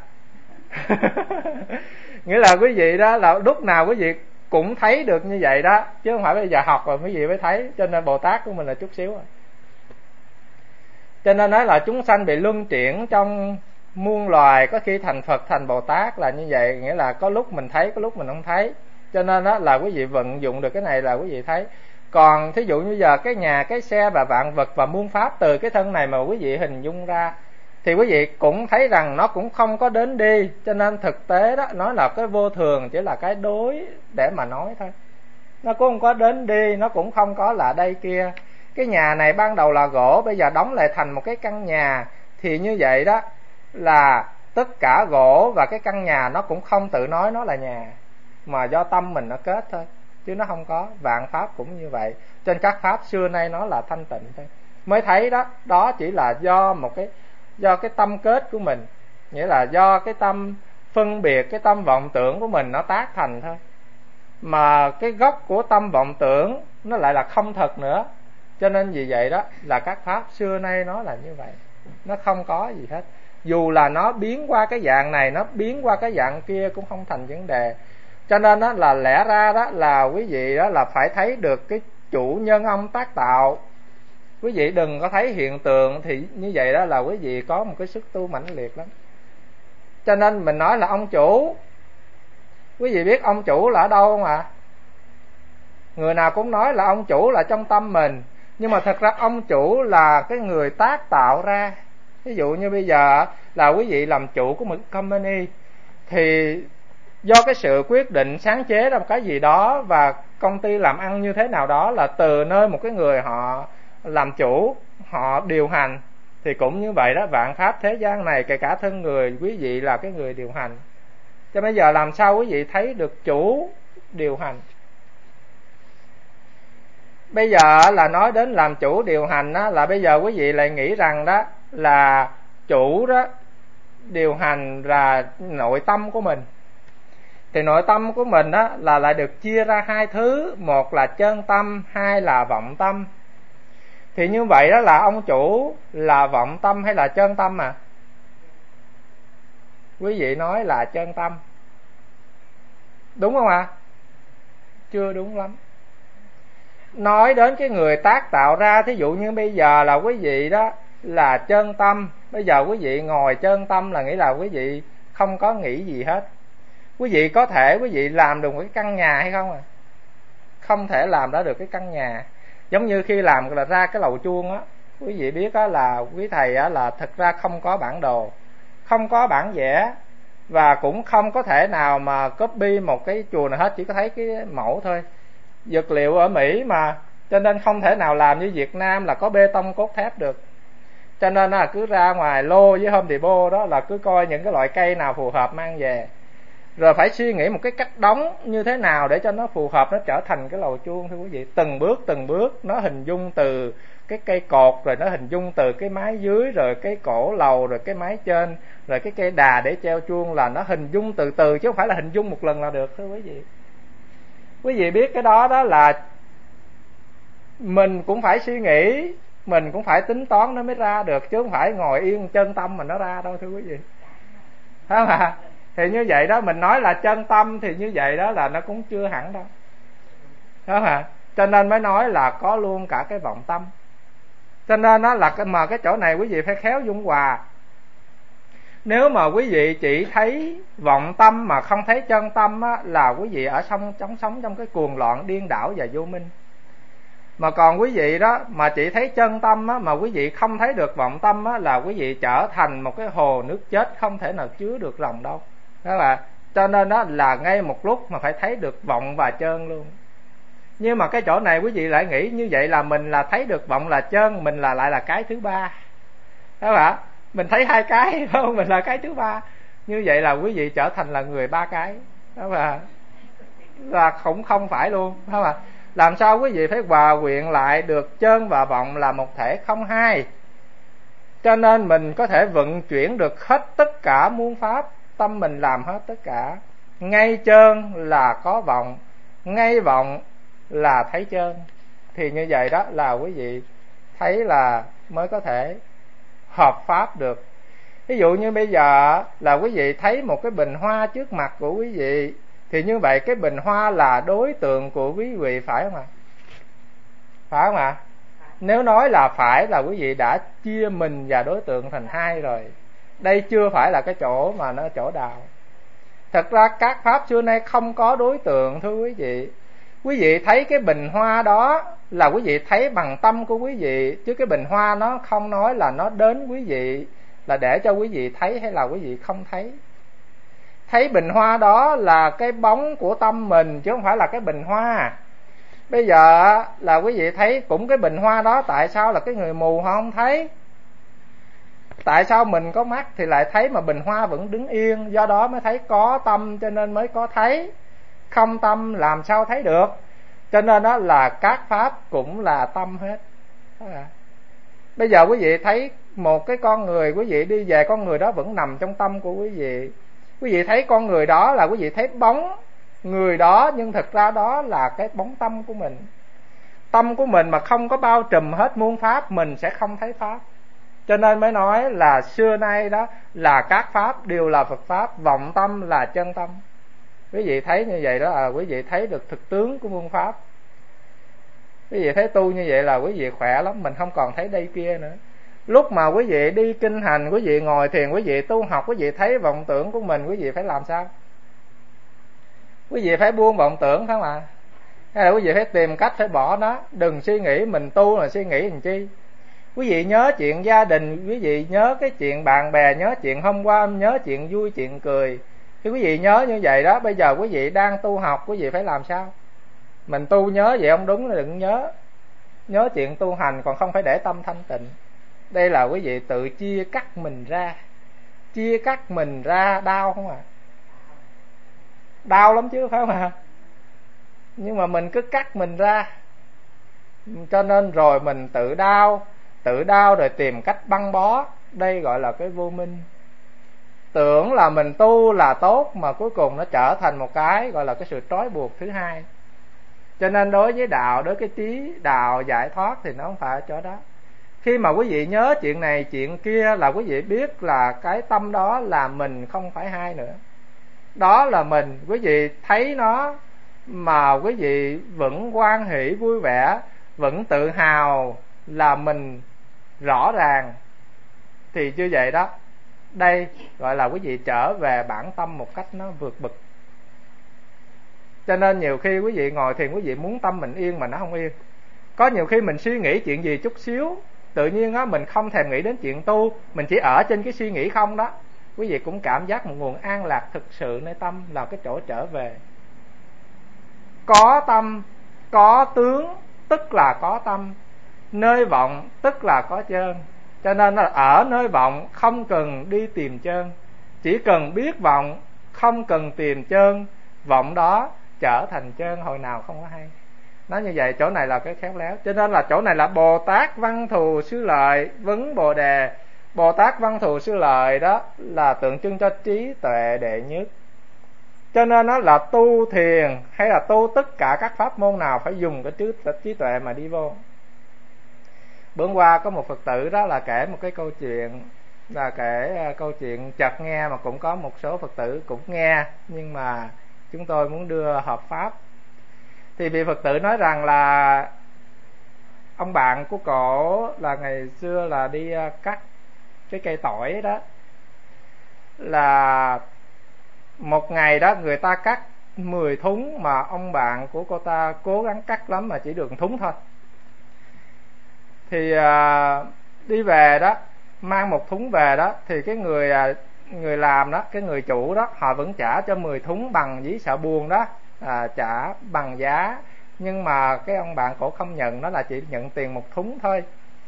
nghĩa là quý vị đó là lúc nào quý vị cũng thấy được như vậy đó, chứ không phải bây giờ học rồi quý vị mới thấy. Cho nên Bồ Tát của mình là chút xíu rồi. Cho nên nói là chúng sanh bị luân chuyển trong muôn loài, có khi thành Phật thành Bồ Tát là như vậy. Nghĩa là có lúc mình thấy, có lúc mình không thấy. Cho nên đó là quý vị vận dụng được cái này là quý vị thấy. Còn thí dụ như giờ cái nhà, cái xe và vạn vật và muôn pháp từ cái thân này mà quý vị hình dung ra, thì quý vị cũng thấy rằng nó cũng không có đến đi. Cho nên thực tế đó, nói là cái vô thường chỉ là cái đối để mà nói thôi. Nó cũng không có đến đi, nó cũng không có là đây kia. Cái nhà này ban đầu là gỗ, bây giờ đóng lại thành một cái căn nhà, thì như vậy đó là tất cả gỗ và cái căn nhà nó cũng không tự nói nó là nhà, mà do tâm mình nó kết thôi, chứ nó không có. Vạn pháp cũng như vậy. Trên các pháp xưa nay nó là thanh tịnh thôi. Mới thấy đó, đó chỉ là do cái tâm kết của mình, nghĩa là do cái tâm phân biệt, cái tâm vọng tưởng của mình nó tác thành thôi. Mà cái gốc của tâm vọng tưởng nó lại là không thật nữa. Cho nên vì vậy đó là các pháp xưa nay nó là như vậy, nó không có gì hết. Dù là nó biến qua cái dạng này, nó biến qua cái dạng kia cũng không thành vấn đề. Cho nên đó là lẽ ra đó là quý vị đó là phải thấy được cái chủ nhân ông tác tạo. Quý vị đừng có thấy hiện tượng, thì như vậy đó là quý vị có một cái sức tu mãnh liệt lắm. Cho nên mình nói là ông chủ. Quý vị biết ông chủ là ở đâu không ạ? Người nào cũng nói là ông chủ là trong tâm mình, nhưng mà thật ra ông chủ là cái người tác tạo ra. Ví dụ như bây giờ là quý vị làm chủ của một company, thì do cái sự quyết định sáng chế ra một cái gì đó và công ty làm ăn như thế nào đó, là từ nơi một cái người họ làm chủ, họ điều hành. Thì cũng như vậy đó, vạn pháp thế gian này, kể cả thân người, quý vị là cái người điều hành. Cho bây giờ làm sao quý vị thấy được chủ điều hành? Bây giờ là nói đến làm chủ điều hành đó, là bây giờ quý vị lại nghĩ rằng đó là chủ đó điều hành là nội tâm của mình. Thì nội tâm của mình đó là lại được chia ra hai thứ, một là chân tâm, hai là vọng tâm. Thì như vậy đó là ông chủ là vọng tâm hay là chân tâm à? Quý vị nói là chân tâm, đúng không ạ? Chưa đúng lắm. Nói đến cái người tác tạo ra, thí dụ như bây giờ là quý vị đó là chân tâm. Bây giờ quý vị ngồi chân tâm là nghĩa là quý vị không có nghĩ gì hết. Quý vị có thể quý vị làm được một cái căn nhà hay không à? Không thể làm ra được cái căn nhà. Giống như khi làm là ra cái lầu chuông á, quý vị biết á là quý thầy á là thật ra không có bản đồ, không có bản vẽ, và cũng không có thể nào mà copy một cái chùa nào hết, chỉ có thấy cái mẫu thôi. Vật liệu ở Mỹ mà, cho nên không thể nào làm như Việt Nam là có bê tông cốt thép được. Cho nên là cứ ra ngoài Lô với Home Depot đó là cứ coi những cái loại cây nào phù hợp mang về, rồi phải suy nghĩ một cái cách đóng như thế nào để cho nó phù hợp, nó trở thành cái lầu chuông thưa quý vị. Từng bước nó hình dung từ cái cây cột, rồi nó hình dung từ cái mái dưới, rồi cái cổ lầu, rồi cái mái trên, rồi cái cây đà để treo chuông, là nó hình dung từ từ chứ không phải là hình dung một lần là được thưa quý vị. Quý vị biết cái đó đó là mình cũng phải suy nghĩ, mình cũng phải tính toán nó mới ra được, chứ không phải ngồi yên chân tâm mà nó ra đâu thưa quý vị. Phải không ạ? Thì như vậy đó, mình nói là chân tâm thì như vậy đó là nó cũng chưa hẳn đâu. Phải không ạ? Cho nên mới nói là có luôn cả cái vọng tâm. Cho nên đó là mà cái chỗ này quý vị phải khéo dung hòa. Nếu mà quý vị chỉ thấy vọng tâm mà không thấy chân tâm á, là quý vị ở sống trong cái cuồng loạn điên đảo và vô minh. Mà còn quý vị đó mà chỉ thấy chân tâm á, mà quý vị không thấy được vọng tâm á, là quý vị trở thành một cái hồ nước chết không thể nào chứa được rồng đâu. Đó là cho nên đó là ngay một lúc mà phải thấy được vọng và chân luôn. Nhưng mà cái chỗ này quý vị lại nghĩ như vậy là mình là thấy được vọng là chân, mình là lại là cái thứ ba. Đó ạ. Mình thấy hai cái, phải không? Mình là cái thứ ba. Như vậy là quý vị trở thành là người ba cái. Đó là cũng không phải luôn, phải không ạ? Làm sao quý vị phải hòa quyện lại được chân và vọng là một thể không hai. Cho nên mình có thể vận chuyển được hết tất cả muôn pháp, tâm mình làm hết tất cả. Ngay chân là có vọng, ngay vọng là thấy chân. Thì như vậy đó là quý vị thấy là mới có thể hợp pháp được. Ví dụ như bây giờ là quý vị thấy một cái bình hoa trước mặt của quý vị, thì như vậy cái bình hoa là đối tượng của quý vị, phải không ạ? Phải không ạ? Nếu nói là phải là quý vị đã chia mình và đối tượng thành hai rồi. Đây chưa phải là cái chỗ mà nó chỗ đạo. Thật ra các pháp xưa nay không có đối tượng thưa quý vị. Quý vị thấy cái bình hoa đó là quý vị thấy bằng tâm của quý vị, chứ cái bình hoa nó không nói là nó đến quý vị là để cho quý vị thấy hay là quý vị không thấy. Thấy bình hoa đó là cái bóng của tâm mình chứ không phải là cái bình hoa. Bây giờ là quý vị thấy cũng cái bình hoa đó, tại sao là cái người mù họ không thấy? Tại sao mình có mắt thì lại thấy mà bình hoa vẫn đứng yên? Do đó mới thấy có tâm cho nên mới có thấy. Không tâm làm sao thấy được? Cho nên đó là các pháp cũng là tâm hết. Bây giờ quý vị thấy một cái con người, quý vị đi về con người đó vẫn nằm trong tâm của quý vị. Quý vị thấy con người đó là quý vị thấy bóng người đó, nhưng thực ra đó là cái bóng tâm của mình. Tâm của mình mà không có bao trùm hết muôn pháp, mình sẽ không thấy pháp. Cho nên mới nói là xưa nay đó là các pháp đều là Phật pháp, vọng tâm là chân tâm. Quý vị thấy như vậy đó là quý vị thấy được thực tướng của muôn pháp. Quý vị thấy tu như vậy là quý vị khỏe lắm, mình không còn thấy đây kia nữa. Lúc mà quý vị đi kinh hành, quý vị ngồi thiền, quý vị tu học, quý vị thấy vọng tưởng của mình, quý vị phải làm sao? Quý vị phải buông vọng tưởng, phải không ạ? Hay là quý vị phải tìm cách phải bỏ nó. Đừng suy nghĩ mình tu là suy nghĩ làm chi. Quý vị nhớ chuyện gia đình, quý vị nhớ cái chuyện bạn bè, nhớ chuyện hôm qua, nhớ chuyện vui, chuyện cười. Khi quý vị nhớ như vậy đó, bây giờ quý vị đang tu học, quý vị phải làm sao? Mình tu nhớ vậy không đúng là đừng nhớ. Nhớ chuyện tu hành còn không phải để tâm thanh tịnh. Đây là quý vị tự chia cắt mình ra. Chia cắt mình ra đau không ạ? Đau lắm chứ phải không ạ? Nhưng mà mình cứ cắt mình ra, cho nên rồi mình tự đau rồi tìm cách băng bó. Đây gọi là cái vô minh. Tưởng là mình tu là tốt mà cuối cùng nó trở thành một cái gọi là cái sự trói buộc thứ hai. Cho nên đối với đạo, đối với cái trí đạo giải thoát thì nó không phải ở chỗ đó. Khi mà quý vị nhớ chuyện này chuyện kia là quý vị biết là cái tâm đó là mình, không phải hai nữa. Đó là mình, quý vị thấy nó mà quý vị vẫn hoan hỷ vui vẻ, vẫn tự hào là mình rõ ràng, thì như vậy đó, đây gọi là quý vị trở về bản tâm một cách nó vượt bực. Cho nên nhiều khi quý vị ngồi thiền, quý vị muốn tâm mình yên mà nó không yên. Có nhiều khi mình suy nghĩ chuyện gì chút xíu, tự nhiên á mình không thèm nghĩ đến chuyện tu, mình chỉ ở trên cái suy nghĩ không đó, quý vị cũng cảm giác một nguồn an lạc thực sự nơi tâm, là cái chỗ trở về. Có tâm, có tướng tức là có tâm, nơi vọng tức là có chân. Cho nên là ở nơi vọng không cần đi tìm chân, chỉ cần biết vọng, không cần tìm chân, vọng đó trở thành chân hồi nào không có hay. Nói như vậy chỗ này là cái khéo léo. Cho nên là chỗ này là Bồ Tát Văn Thù Xứ Lợi vấn Bồ Đề. Bồ Tát Văn Thù Xứ Lợi đó là tượng trưng cho trí tuệ đệ nhất. Cho nên nó là tu thiền hay là tu tất cả các pháp môn nào phải dùng cái trí tuệ mà đi vô. Bữa qua có một Phật tử đó là kể một cái câu chuyện, là kể câu chuyện chợt nghe mà cũng có một số Phật tử cũng nghe, nhưng mà chúng tôi muốn đưa hợp pháp. Thì vị Phật tử nói rằng là ông bạn của cổ là ngày xưa là đi cắt cái cây tỏi đó, là một ngày đó người ta cắt 10 thúng mà ông bạn của cô ta cố gắng cắt lắm mà chỉ được 1 thúng thôi. Thì đi về đó, mang 1 thúng về đó, thì cái người làm đó, cái người chủ đó, họ vẫn trả cho 10 thúng bằng giấy sợ buồn đó, trả bằng giá. Nhưng mà cái ông bạn cổ không nhận, nó là chỉ nhận tiền 1 thúng thôi.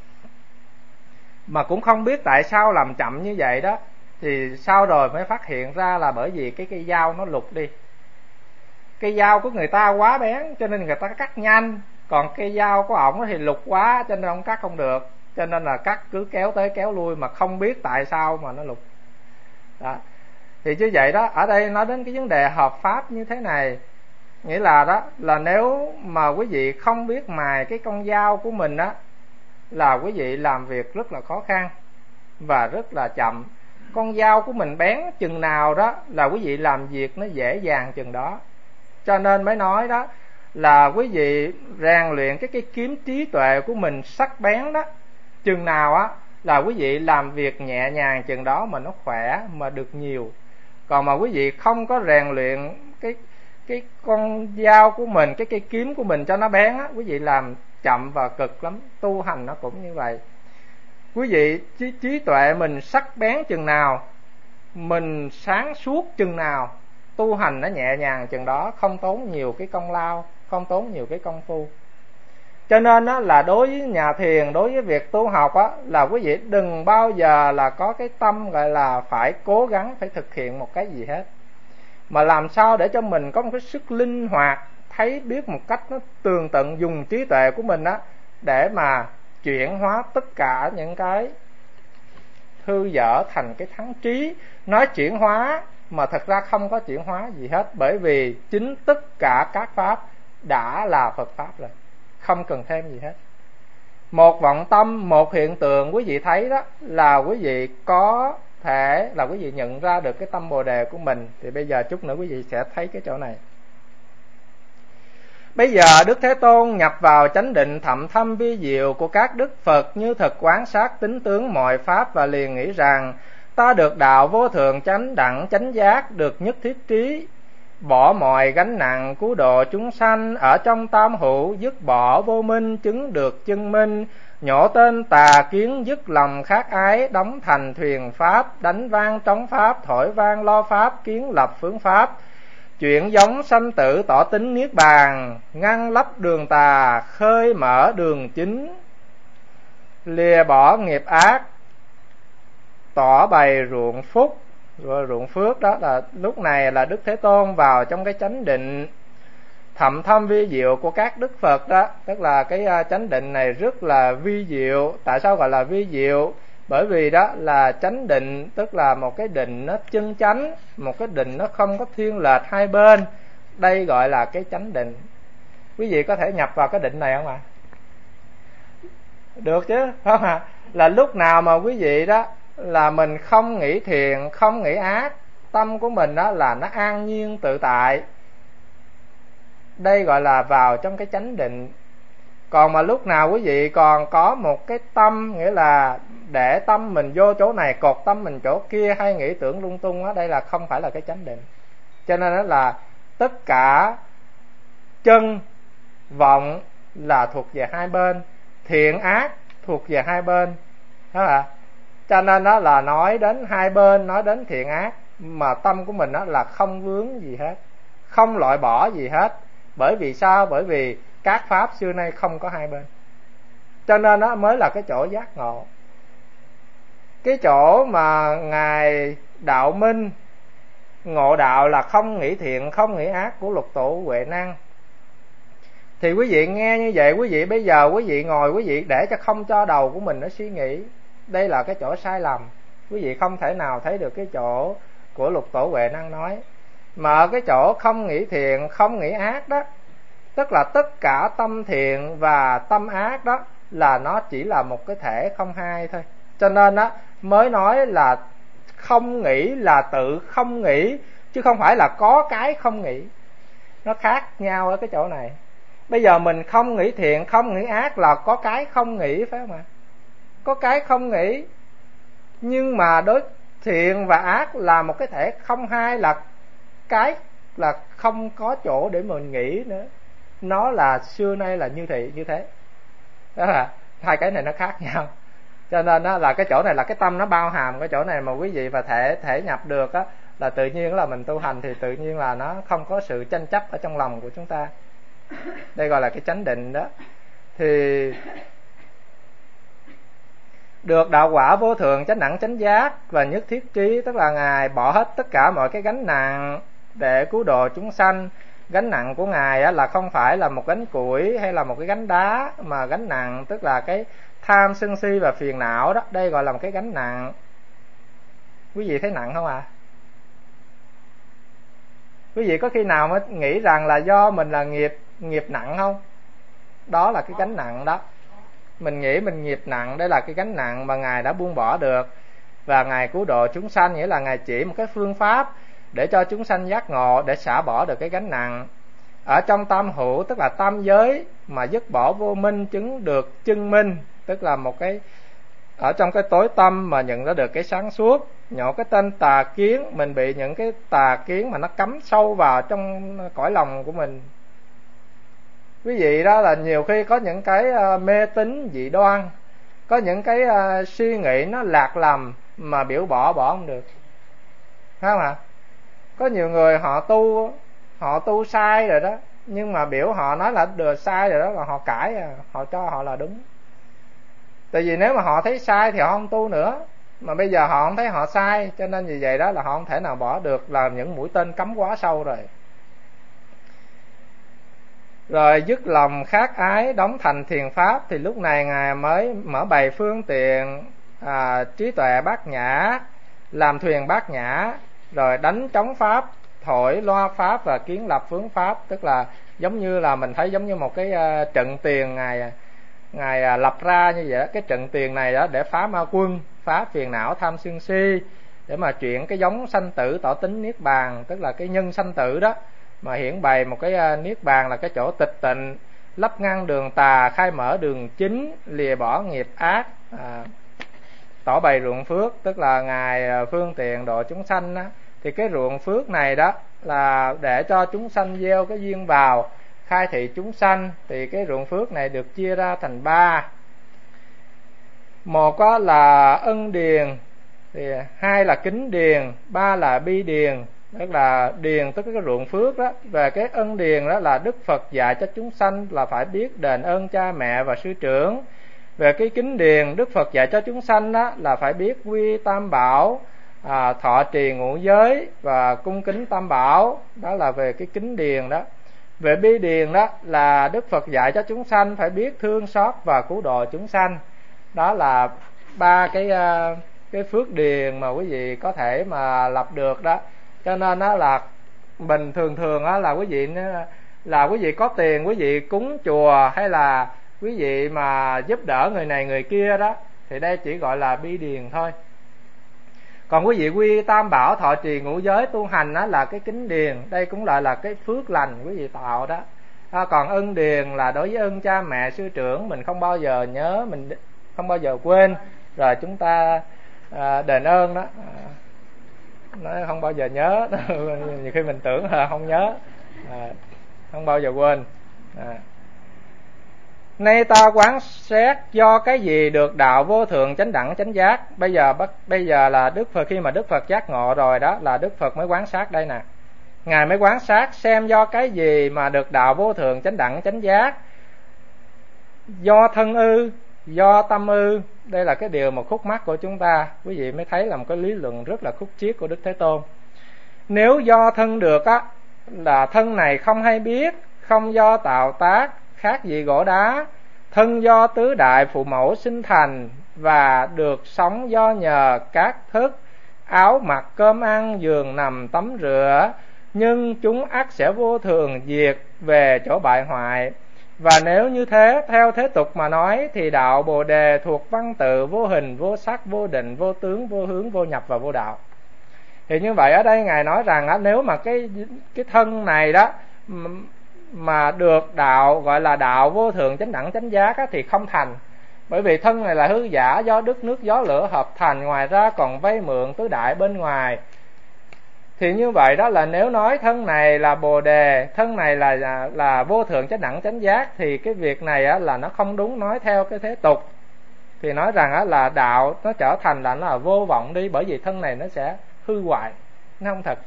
Mà cũng không biết tại sao làm chậm như vậy đó. Thì sau rồi mới phát hiện ra là bởi vì cái cây dao nó lục đi. Cây dao của người ta quá bén cho nên người ta cắt nhanh, còn cây dao của ổng thì lục quá cho nên ông cắt không được. Cho nên là cắt cứ kéo tới kéo lui mà không biết tại sao mà nó lục đó. Thì như vậy đó, ở đây nói đến cái vấn đề hợp pháp như thế này, nghĩa là đó là nếu mà quý vị không biết mài cái con dao của mình đó, là quý vị làm việc rất là khó khăn và rất là chậm. Con dao của mình bén chừng nào đó là quý vị làm việc nó dễ dàng chừng đó. Cho nên mới nói đó là quý vị rèn luyện cái kiếm trí tuệ của mình sắc bén đó, chừng nào á là quý vị làm việc nhẹ nhàng chừng đó mà nó khỏe mà được nhiều. Còn mà quý vị không có rèn luyện cái con dao của mình, cái cây kiếm của mình cho nó bén á, quý vị làm chậm và cực lắm. Tu hành nó cũng như vậy. Quý vị trí tuệ mình sắc bén chừng nào, mình sáng suốt chừng nào, tu hành nó nhẹ nhàng chừng đó, không tốn nhiều cái công lao, không tốn nhiều cái công phu. Cho nên á, là đối với nhà thiền, đối với việc tu học á, là quý vị đừng bao giờ là có cái tâm gọi là phải cố gắng phải thực hiện một cái gì hết, mà làm sao để cho mình có một cái sức linh hoạt, thấy biết một cách nó tường tận, dùng trí tuệ của mình á để mà chuyển hóa tất cả những cái hư dở thành cái thắng trí. Nói chuyển hóa mà thật ra không có chuyển hóa gì hết, bởi vì chính tất cả các pháp đã là Phật pháp rồi, không cần thêm gì hết. Một vọng tâm, một hiện tượng quý vị thấy đó là quý vị có thể là quý vị nhận ra được cái tâm Bồ Đề của mình. Thì bây giờ chút nữa quý vị sẽ thấy cái chỗ này. Bây giờ Đức Thế Tôn nhập vào chánh định thậm thâm vi diệu của các Đức Phật, như thực quán sát tính tướng mọi pháp, và liền nghĩ rằng ta được đạo vô thượng chánh đẳng chánh giác, được nhất thiết trí, bỏ mọi gánh nặng cứu độ chúng sanh, ở trong tam hữu dứt bỏ vô minh, chứng được chân minh, nhổ tên tà kiến, dứt lòng khát ái, đóng thành thuyền pháp, đánh vang trống pháp, thổi vang lo pháp, kiến lập phương pháp, chuyện giống sanh tử tỏ tính niết bàn, ngăn lấp đường tà, khơi mở đường chính, lìa bỏ nghiệp ác, tỏ bày ruộng phúc. Rồi ruộng phước đó là lúc này là Đức Thế Tôn vào trong cái chánh định thậm thâm vi diệu của các Đức Phật đó. Tức là cái chánh định này rất là vi diệu. Tại sao gọi là vi diệu? Bởi vì đó là chánh định, tức là một cái định nó chân chánh, một cái định nó không có thiên lệch hai bên. Đây gọi là cái chánh định. Quý vị có thể nhập vào cái định này không ạ? Được chứ, phải không ạ? Là lúc nào mà quý vị đó là mình không nghĩ thiện, không nghĩ ác, tâm của mình đó là nó an nhiên tự tại, đây gọi là vào trong cái chánh định. Còn mà lúc nào quý vị còn có một cái tâm, nghĩa là để tâm mình vô chỗ này, cột tâm mình chỗ kia, hay nghĩ tưởng lung tung đó, đây là không phải là cái chánh định. Cho nên đó là tất cả chân vọng là thuộc về hai bên, thiện ác thuộc về hai bên, đó ạ. Cho nên đó là nói đến hai bên, nói đến thiện ác, mà tâm của mình đó là không vướng gì hết, không loại bỏ gì hết. Bởi vì sao? Bởi vì các pháp xưa nay không có hai bên. Cho nên đó mới là cái chỗ giác ngộ. Cái chỗ mà Ngài Đạo Minh ngộ đạo là không nghĩ thiện, không nghĩ ác của Lục Tổ Huệ Năng, Thì quý vị nghe như vậy, quý vị bây giờ quý vị ngồi, quý vị để cho không cho đầu của mình nó suy nghĩ. Đây là cái chỗ sai lầm. Quý vị không thể nào thấy được cái chỗ của Lục Tổ Huệ Năng nói. Mà ở cái chỗ không nghĩ thiện, không nghĩ ác đó, tức là tất cả tâm thiện và tâm ác đó là nó chỉ là một cái thể không hai thôi. Cho nên đó mới nói là không nghĩ là tự không nghĩ, chứ không phải là có cái không nghĩ. Nó khác nhau ở cái chỗ này. Bây giờ mình không nghĩ thiện, không nghĩ ác là có cái không nghĩ, phải không ạ? Có cái không nghĩ. Nhưng mà đối thiện và ác là một cái thể không hai, là cái là không có chỗ để mình nghĩ nữa. Nó là xưa nay là như thế. Đó là hai cái này nó khác nhau. Cho nên đó là cái chỗ này là cái tâm nó bao hàm cái chỗ này, mà quý vị và thể nhập được á, là tự nhiên là mình tu hành thì tự nhiên là nó không có sự tranh chấp ở trong lòng của chúng ta. Đây gọi là cái chánh định đó. Thì được đạo quả vô thượng chánh đẳng chánh giác và nhất thiết trí, tức là Ngài bỏ hết tất cả mọi cái gánh nặng để cứu độ chúng sanh. Gánh nặng của Ngài á, là không phải là một gánh củi hay là một cái gánh đá, mà gánh nặng tức là cái tham sân si và phiền não đó. Đây gọi là một cái gánh nặng. Quý vị thấy nặng không ạ? Quý vị có khi nào mới nghĩ rằng là do mình là nghiệp nặng không? Đó là cái gánh nặng đó. Mình nghĩ mình nghiệp nặng, đây là cái gánh nặng mà Ngài đã buông bỏ được. Và Ngài cứu độ chúng sanh, nghĩa là Ngài chỉ một cái phương pháp để cho chúng sanh giác ngộ, để xả bỏ được cái gánh nặng. Ở trong tam hữu, tức là tam giới, mà dứt bỏ vô minh chứng được chân minh, tức là một cái ở trong cái tối tâm mà nhận ra được cái sáng suốt. Nhổ cái tên tà kiến, mình bị những cái tà kiến mà nó cắm sâu vào trong cõi lòng của mình. Quý vị đó là nhiều khi có những cái mê tín dị đoan, có những cái suy nghĩ nó lạc lầm mà biểu bỏ không được, phải không ạ? Có nhiều người họ tu sai rồi đó, nhưng mà biểu họ nói là được sai rồi đó là họ cãi, họ cho họ là đúng. Tại vì nếu mà họ thấy sai thì họ không tu nữa, mà bây giờ họ không thấy họ sai, cho nên vì vậy đó là họ không thể nào bỏ được, là những mũi tên cắm quá sâu rồi. Rồi dứt lòng khát ái đóng thành thiền pháp, thì lúc này Ngài mới mở bày phương tiện trí tuệ bát nhã, làm thuyền bát nhã, rồi đánh trống pháp, thổi loa pháp và kiến lập phương pháp. Tức là giống như là mình thấy giống như một cái trận tiền Ngài lập ra như vậy đó. Cái trận tiền này đó để phá ma quân, phá phiền não tham sân si, để mà chuyển cái giống sanh tử tỏ tính niết bàn, tức là cái nhân sanh tử đó, mà hiển bày một cái niết bàn là cái chỗ tịch tịnh, lấp ngăn đường tà, khai mở đường chính, lìa bỏ nghiệp ác, tỏ bày ruộng phước, tức là Ngài phương tiện độ chúng sanh đó. Thì cái ruộng phước này đó là để cho chúng sanh gieo cái duyên vào, khai thị chúng sanh. Thì cái ruộng phước này được chia ra thành 3. Một là ân điền, thì 2 là kính điền, 3 là bi điền. Tức là điền tức cái ruộng phước đó. Về cái ân điền đó là Đức Phật dạy cho chúng sanh là phải biết đền ơn cha mẹ và sư trưởng. Về cái kính điền, Đức Phật dạy cho chúng sanh đó là phải biết quy tam bảo, thọ trì ngũ giới và cung kính tam bảo. Đó là về cái kính điền đó. Về bi điền đó là Đức Phật dạy cho chúng sanh phải biết thương xót và cứu độ chúng sanh. Đó là 3 cái phước điền mà quý vị có thể mà lập được đó. Cho nên đó là bình thường đó là quý vị có tiền, quý vị cúng chùa, hay là quý vị mà giúp đỡ người này người kia đó, thì đây chỉ gọi là bi điền thôi. Còn quý vị quy tam bảo, thọ trì ngũ giới, tu hành đó là cái kính điền. Đây cũng là cái phước lành quý vị tạo đó. Còn ân điền là đối với ơn cha mẹ sư trưởng, mình không bao giờ nhớ, mình không bao giờ quên, rồi chúng ta đền ơn đó. Nó không bao giờ nhớ. Nhiều khi mình tưởng là không nhớ, không bao giờ quên. Nay ta quán xét do cái gì được đạo vô thượng chánh đẳng chánh giác. Bây giờ là Đức Phật, khi mà Đức Phật giác ngộ rồi đó, là Đức Phật mới quán sát đây nè. Ngài mới quán sát xem do cái gì mà được đạo vô thượng chánh đẳng chánh giác. Do thân ư, do tâm ư. Đây là cái điều mà khúc mắc của chúng ta. Quý vị mới thấy là một cái lý luận rất là khúc chiết của Đức Thế Tôn. Nếu do thân được á, là thân này không hay biết, không do tạo tác, khác gì gỗ đá, thân do tứ đại phụ mẫu sinh thành, và được sống do nhờ các thức áo mặc cơm ăn giường nằm tắm rửa, nhưng chúng ắt sẽ vô thường diệt về chỗ bại hoại. Và nếu như thế, theo thế tục mà nói, thì đạo Bồ Đề thuộc văn tự vô hình, vô sắc, vô định, vô tướng, vô hướng, vô nhập và vô đạo. Thì như vậy ở đây Ngài nói rằng nếu mà cái thân này đó mà được đạo gọi là đạo vô thượng chánh đẳng chánh giác thì không thành. Bởi vì thân này là hư giả, do đất nước gió lửa hợp thành, ngoài ra còn vay mượn tứ đại bên ngoài. Thì như vậy đó là nếu nói thân này là Bồ Đề, thân này là vô thượng chánh đẳng chánh giác, thì cái việc này là nó không đúng nói theo cái thế tục. Thì nói rằng là đạo nó trở thành là nó là vô vọng đi, bởi vì thân này nó sẽ hư hoại, nó không thật.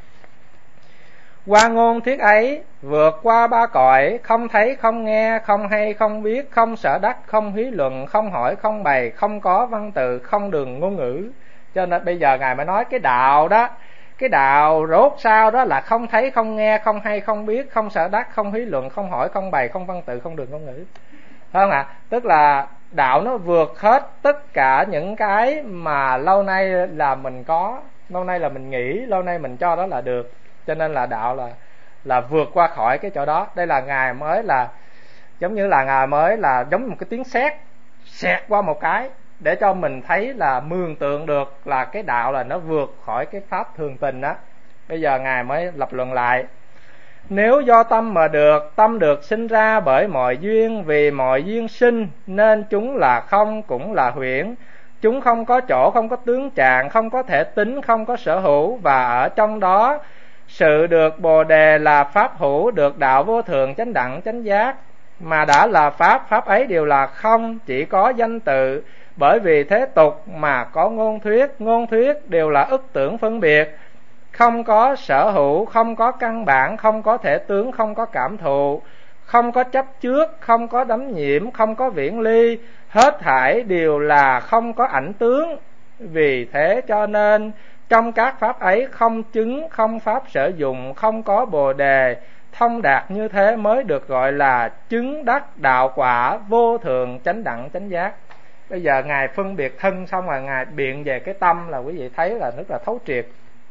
Qua ngôn thuyết ấy vượt qua ba cõi, không thấy không nghe, không hay không biết, không sở đắc, không hí luận, không hỏi không bày, không có văn tự, không đường ngôn ngữ. Cho nên bây giờ Ngài mới nói cái đạo đó, cái đạo rốt sao đó là không thấy không nghe, không hay không biết, không sở đắc, không hí luận, không hỏi không bày, không văn tự, không đường ngôn ngữ. Phải không ạ? Tức là đạo nó vượt hết tất cả những cái mà lâu nay là mình có, lâu nay là mình nghĩ, lâu nay mình cho đó là được. Cho nên là đạo là vượt qua khỏi cái chỗ đó. Đây là Ngài mới là giống như là Ngài mới là giống một cái tiếng sét xẹt qua một cái, để cho mình thấy là mường tượng được là cái đạo là nó vượt khỏi cái pháp thường tình đó. Bây giờ Ngài mới lập luận lại. Nếu do tâm mà được, tâm được sinh ra bởi mọi duyên, vì mọi duyên sinh nên chúng là không cũng là huyễn. Chúng không có chỗ, không có tướng trạng, không có thể tính, không có sở hữu, và ở trong đó sự được Bồ Đề là pháp hữu, được đạo vô thượng chánh đẳng chánh giác. Mà đã là pháp, pháp ấy đều là không, chỉ có danh tự. Bởi vì thế tục mà có ngôn thuyết đều là ức tưởng phân biệt, không có sở hữu, không có căn bản, không có thể tướng, không có cảm thụ, không có chấp trước, không có đắm nhiễm, không có viễn ly, hết thảy đều là không có ảnh tướng. Vì thế cho nên trong các pháp ấy không chứng, không pháp sử dụng, không có Bồ Đề thông đạt, như thế mới được gọi là chứng đắc đạo quả vô thượng chánh đẳng chánh giác. Bây giờ Ngài phân biệt thân xong rồi Ngài biện về cái tâm, là quý vị thấy là rất là thấu triệt.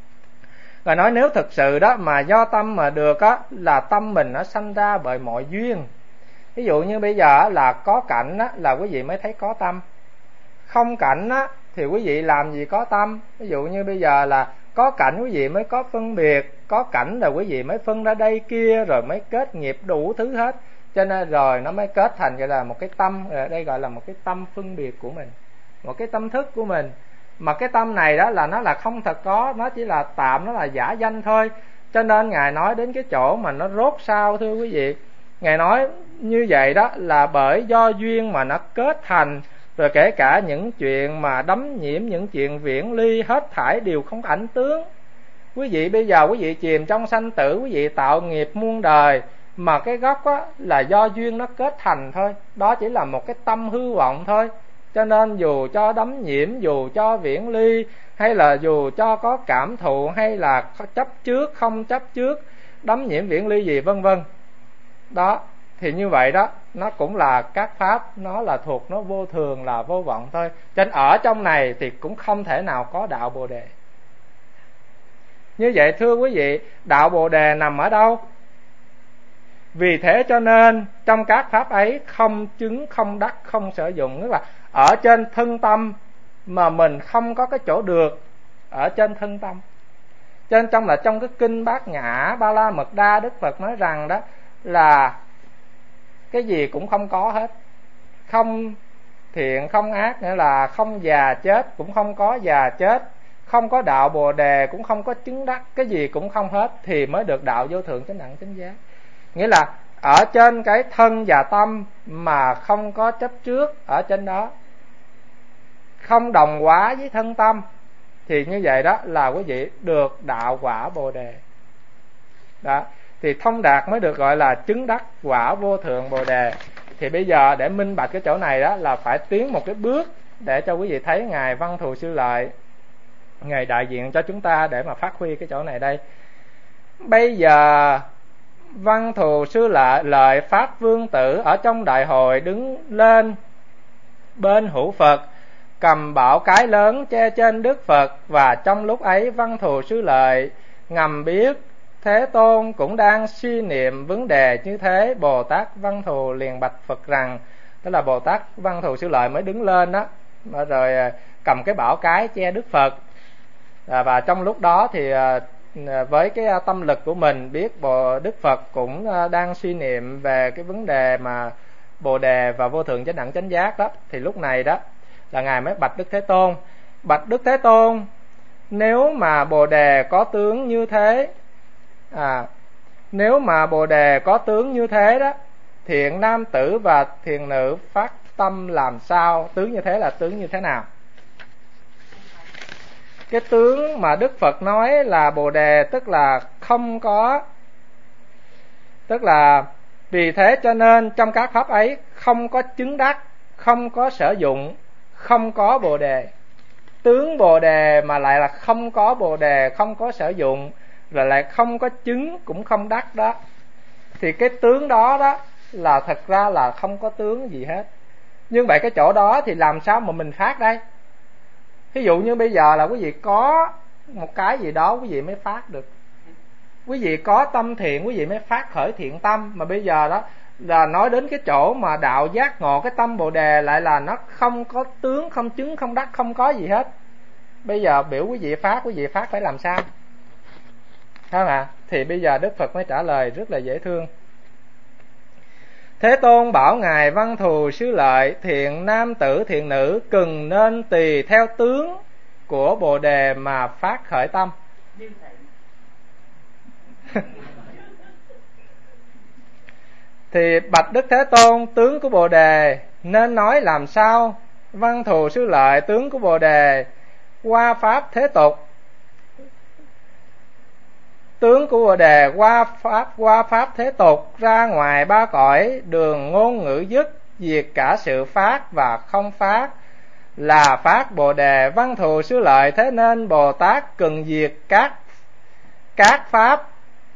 Và nói nếu thực sự đó mà do tâm mà được á, là tâm mình nó sanh ra bởi mọi duyên. Ví dụ như bây giờ là có cảnh á, là quý vị mới thấy có tâm. Không cảnh á, thì quý vị làm gì có tâm. Ví dụ như bây giờ là có cảnh quý vị mới có phân biệt, có cảnh là quý vị mới phân ra đây kia, rồi mới kết nghiệp đủ thứ hết. Cho nên rồi nó mới kết thành gọi là một cái tâm, đây gọi là một cái tâm phân biệt của mình, một cái tâm thức của mình. Mà cái tâm này đó là nó là không thật có, nó chỉ là tạm, nó là giả danh thôi. Cho nên Ngài nói đến cái chỗ mà nó rốt sao, thưa quý vị. Ngài nói như vậy đó là bởi do duyên mà nó kết thành, rồi kể cả những chuyện mà đắm nhiễm, những chuyện viễn ly, hết thảy đều không có ảnh tướng. Quý vị bây giờ quý vị chìm trong sanh tử, quý vị tạo nghiệp muôn đời, mà cái gốc á là do duyên nó kết thành thôi. Đó chỉ là một cái tâm hư vọng thôi. Cho nên dù cho đắm nhiễm, dù cho viễn ly, hay là dù cho có cảm thụ, hay là chấp trước, không chấp trước, đắm nhiễm viễn ly gì vân vân, đó thì như vậy đó, nó cũng là các pháp, nó là thuộc, nó vô thường, là vô vọng thôi. Cho nên ở trong này thì cũng không thể nào có đạo Bồ Đề. Như vậy thưa quý vị, đạo Bồ Đề nằm ở đâu? Vì thế cho nên trong các pháp ấy không chứng, không đắc, không sử dụng. Tức là ở trên thân tâm mà mình không có cái chỗ được ở trên thân tâm. Cho nên trong cái kinh Bát Nhã Ba La Mật Đa, Đức Phật nói rằng đó là cái gì cũng không có hết. Không thiện không ác, nghĩa là không già chết cũng không có già chết, không có đạo Bồ Đề cũng không có chứng đắc, cái gì cũng không hết thì mới được đạo vô thượng chánh đẳng chánh giác. Nghĩa là ở trên cái thân và tâm mà không có chấp trước ở trên đó, không đồng hóa với thân tâm, thì như vậy đó là quý vị được đạo quả Bồ Đề. Đó, thì thông đạt mới được gọi là chứng đắc quả vô thượng Bồ Đề. Thì bây giờ để minh bạch cái chỗ này đó là phải tiến một cái bước để cho quý vị thấy Ngài Văn Thù Sư Lợi, Ngài đại diện cho chúng ta để mà phát huy cái chỗ này đây. Bây giờ Văn Thù Sư Lợi Pháp Vương Tử ở trong đại hội đứng lên bên hữu Phật, cầm bảo cái lớn che trên Đức Phật. Và trong lúc ấy Văn Thù Sư Lợi ngầm biết Thế Tôn cũng đang suy niệm vấn đề như thế. Bồ Tát Văn Thù liền bạch Phật rằng, tức là Bồ Tát Văn Thù Sư Lợi mới đứng lên đó, rồi cầm cái bảo cái che Đức Phật. Và trong lúc đó thì với cái tâm lực của mình biết Đức Phật cũng đang suy niệm về cái vấn đề mà Bồ Đề và vô thượng chánh đẳng chánh giác đó, thì lúc này đó là Ngài mới bạch Đức Thế Tôn: bạch Đức Thế Tôn, nếu mà Bồ Đề có tướng như thế, nếu mà Bồ Đề có tướng như thế đó, thiện nam tử và thiện nữ phát tâm làm sao? Tướng như thế là tướng như thế nào? Cái tướng mà Đức Phật nói là Bồ Đề tức là không có, tức là vì thế cho nên trong các pháp ấy không có chứng đắc, không có sở dụng, không có Bồ Đề. Tướng Bồ Đề mà lại là không có Bồ Đề, không có sở dụng, rồi lại không có chứng cũng không đắc đó, thì cái tướng đó đó là thật ra là không có tướng gì hết. Nhưng vậy cái chỗ đó thì làm sao mà mình phát đây? Ví dụ như bây giờ là quý vị có một cái gì đó quý vị mới phát được. Quý vị có tâm thiện quý vị mới phát khởi thiện tâm. Mà bây giờ đó là nói đến cái chỗ mà đạo giác ngộ, cái tâm Bồ Đề lại là nó không có tướng, không chứng, không đắc, không có gì hết. Bây giờ biểu quý vị phát phải làm sao? Thấy không ạ? Thì bây giờ Đức Phật mới trả lời rất là dễ thương. Thế Tôn bảo Ngài Văn Thù Sư Lợi: thiện nam tử thiện nữ cần nên tùy theo tướng của Bồ Đề mà phát khởi tâm. Thì bạch Đức Thế Tôn, tướng của Bồ Đề nên nói làm sao? Văn Thù Sư Lợi, tướng của Bồ Đề qua pháp thế tục. Tướng của Bồ Đề qua pháp thế tục, ra ngoài ba cõi, đường ngôn ngữ dứt, diệt cả sự phát và không phát, là phát Bồ Đề. Văn Thù Sư Lợi, thế nên Bồ Tát cần diệt các pháp,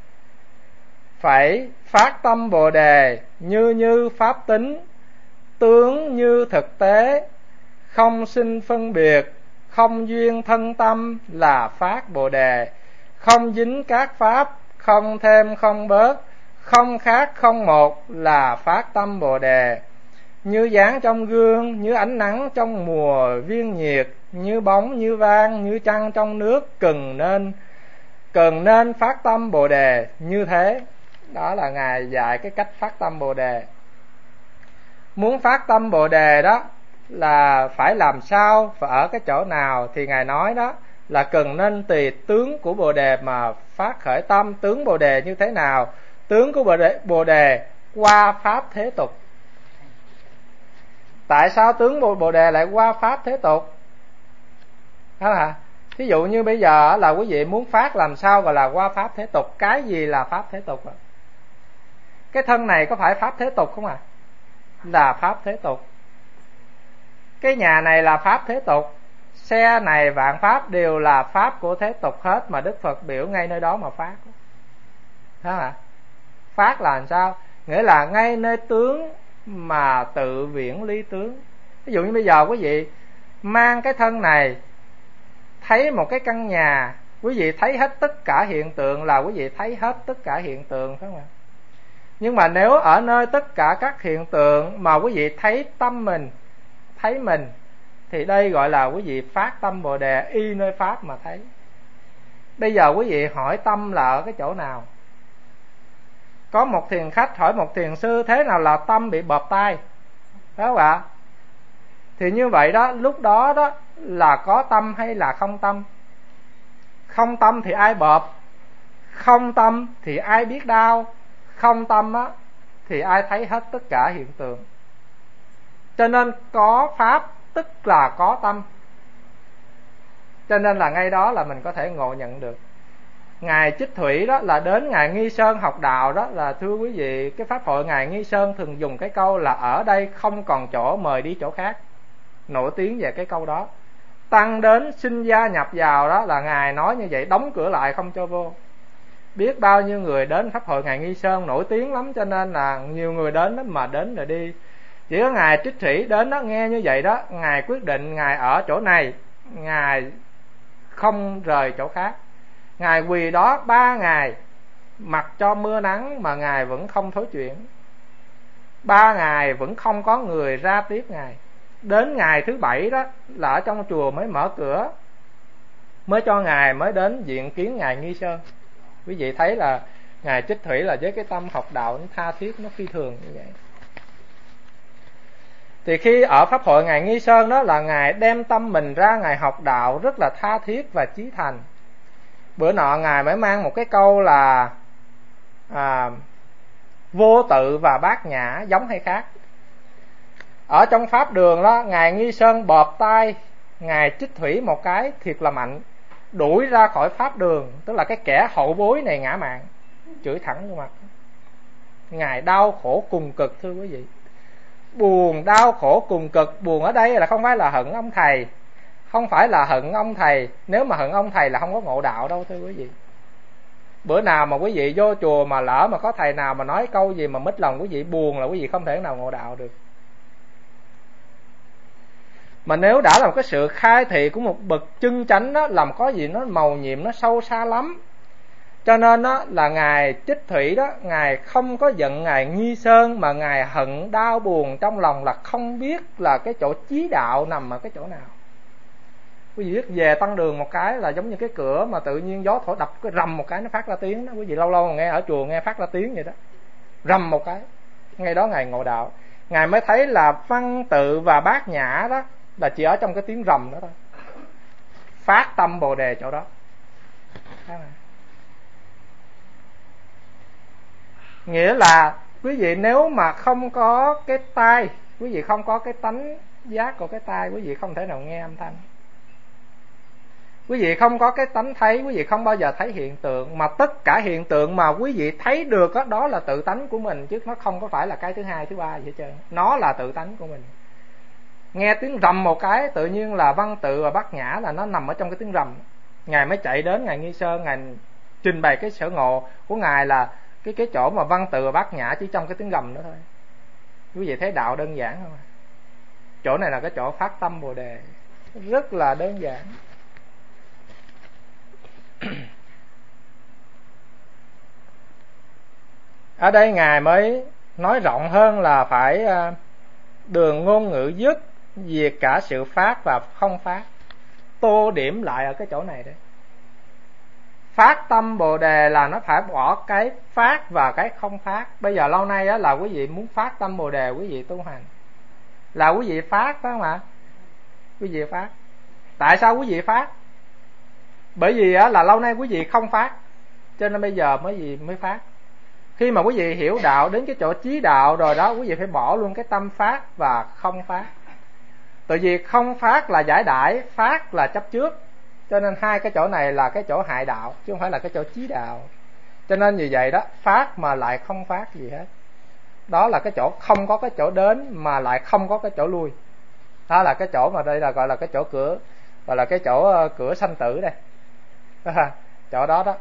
phải phát tâm Bồ Đề như pháp tính, tướng như thực tế, không sinh phân biệt, không duyên thân tâm, là phát Bồ Đề. Không dính các pháp, không thêm không bớt, không khác không một, là phát tâm Bồ Đề. Như dáng trong gương, như ánh nắng trong mùa viên nhiệt, như bóng như vang, như trăng trong nước, cần nên phát tâm Bồ Đề như thế. Đó là Ngài dạy cái cách phát tâm Bồ Đề. Muốn phát tâm Bồ Đề đó là phải làm sao và ở cái chỗ nào, thì Ngài nói đó là cần nên tùy tướng của Bồ Đề mà phát khởi tâm. Tướng Bồ Đề như thế nào? Tướng của Bồ Đề qua pháp thế tục. Tại sao tướng Bồ Đề lại qua pháp thế tục? Đó là thí dụ như bây giờ là quý vị muốn phát làm sao gọi là qua pháp thế tục? Cái gì là pháp thế tục? Cái thân này có phải pháp thế tục không à? Là pháp thế tục. Cái nhà này là pháp thế tục. Xe này vạn pháp đều là pháp của thế tục hết, mà Đức Phật biểu ngay nơi đó mà phát. Đó hả? Phát là làm sao? Nghĩa là ngay nơi tướng mà tự viễn ly tướng. Ví dụ như bây giờ quý vị mang cái thân này, thấy một cái căn nhà, quý vị thấy hết tất cả hiện tượng là quý vị thấy hết tất cả hiện tượng, phải không ạ? Nhưng mà nếu ở nơi tất cả các hiện tượng mà quý vị thấy tâm mình, thấy mình, thì đây gọi là quý vị phát tâm Bồ Đề y nơi pháp mà thấy. Bây giờ quý vị hỏi tâm là ở cái chỗ nào? Có một thiền khách hỏi một thiền sư thế nào là tâm bị bợp tai, phải không ạ? Thì như vậy đó, lúc đó đó là có tâm hay là không tâm? Không tâm thì ai bợp? Không tâm thì ai biết đau? Không tâm á thì ai thấy hết tất cả hiện tượng? Cho nên có pháp tức là có tâm. Cho nên là ngay đó là mình có thể ngộ nhận được. Ngài Chích Thủy đó là đến Ngài Nghi Sơn học đạo đó, là thưa quý vị, cái pháp hội Ngài Nghi Sơn thường dùng cái câu là ở đây không còn chỗ, mời đi chỗ khác. Nổi tiếng về cái câu đó. Tăng đến xin gia nhập vào đó là Ngài nói như vậy, đóng cửa lại không cho vô. biết bao nhiêu người đến pháp hội ngài Nghi Sơn, nổi tiếng lắm, cho nên là nhiều người đến đó, mà đến rồi đi. Chỉ có ngài Trích Thủy đến đó nghe như vậy đó, ngài quyết định ngài ở chỗ này, ngài không rời chỗ khác. Ngài quỳ đó 3 ngày, mặc cho mưa nắng mà ngài vẫn không thối chuyển. 3 ngày vẫn không có người ra tiếp ngài. Đến ngày thứ 7 đó là ở trong chùa mới mở cửa, mới cho ngài mới đến diện kiến ngài Nghi Sơn. Quý vị thấy là ngài Trích Thủy là với cái tâm học đạo nó tha thiết, nó phi thường như vậy. Thì khi ở pháp hội ngài Nghi Sơn đó là ngài đem tâm mình ra, ngài học đạo rất là tha thiết và chí thành. Bữa nọ ngài mới mang một cái câu là vô tự và bát nhã giống hay khác. Ở trong pháp đường đó, ngài Nghi Sơn bóp tay ngài Trích Thủy một cái thiệt là mạnh, đuổi ra khỏi pháp đường. Tức là cái kẻ hậu bối này ngã mạn, chửi thẳng vô mặt. Ngài đau khổ cùng cực, thưa quý vị. Buồn, đau khổ cùng cực. Buồn ở đây là không phải là hận ông thầy, không phải là hận ông thầy. Nếu mà hận ông thầy là không có ngộ đạo đâu, thưa quý vị. Bữa nào mà quý vị vô chùa mà lỡ mà có thầy nào mà nói câu gì mà mít lòng quý vị buồn là quý vị không thể nào ngộ đạo được. Mà nếu đã là một cái sự khai thị của một bậc chân chánh đó, làm có gì nó màu nhiệm, nó sâu xa lắm. Cho nên đó là ngài Trích Thủy đó, ngài không có giận ngài Nghi Sơn, mà ngài hận đau buồn trong lòng là không biết là cái chỗ chí đạo nằm ở cái chỗ nào. Quý vị biết về tăng đường một cái là giống như cái cửa mà tự nhiên gió thổi đập cái rầm một cái nó phát ra tiếng đó. Quý vị lâu lâu nghe ở chùa nghe phát ra tiếng vậy đó, rầm một cái, ngay đó ngài ngộ đạo. Ngài mới thấy là văn tự và bát nhã đó là chỉ ở trong cái tiếng rầm đó thôi. Phát tâm Bồ Đề chỗ đó. Nghĩa là quý vị nếu mà không có cái tai, quý vị không có cái tánh giác của cái tai, quý vị không thể nào nghe âm thanh. Quý vị không có cái tánh thấy, quý vị không bao giờ thấy hiện tượng. Mà tất cả hiện tượng mà quý vị thấy được đó, đó là tự tánh của mình, chứ nó không có phải là cái thứ hai, thứ ba gì hết trơn. Nó là tự tánh của mình. Nghe tiếng rầm một cái, tự nhiên là văn tự và bát nhã là nó nằm ở trong cái tiếng rầm. Ngài mới chạy đến ngài Nghi Sơn, ngài trình bày cái sở ngộ của ngài là cái chỗ mà văn tự và bát nhã chỉ trong cái tiếng rầm đó thôi. Quý vị thấy đạo đơn giản không? Chỗ này là cái chỗ phát tâm Bồ Đề, rất là đơn giản. Ở đây ngài mới nói rộng hơn là phải đường ngôn ngữ dứt, diệt cả sự phát và không phát. Tô điểm lại ở cái chỗ này đấy. Phát tâm Bồ Đề là nó phải bỏ cái phát và cái không phát. Bây giờ lâu nay á, là quý vị muốn phát tâm Bồ Đề, quý vị tu hành là quý vị phát, phải không ạ? Quý vị phát. Tại sao quý vị phát? Bởi vì á, là lâu nay quý vị không phát, cho nên bây giờ mới phát. Khi mà quý vị hiểu đạo đến cái chỗ chí đạo rồi đó, quý vị phải bỏ luôn cái tâm phát và không phát. Tại vì không phát là giải đãi, phát là chấp trước. Cho nên hai cái chỗ này là cái chỗ hại đạo, chứ không phải là cái chỗ chí đạo. Cho nên vì vậy đó, phát mà lại không phát gì hết, đó là cái chỗ không có cái chỗ đến mà lại không có cái chỗ lui. Đó là cái chỗ mà đây là gọi là cái chỗ cửa, gọi là cái chỗ cửa sanh tử đây. Chỗ đó đó.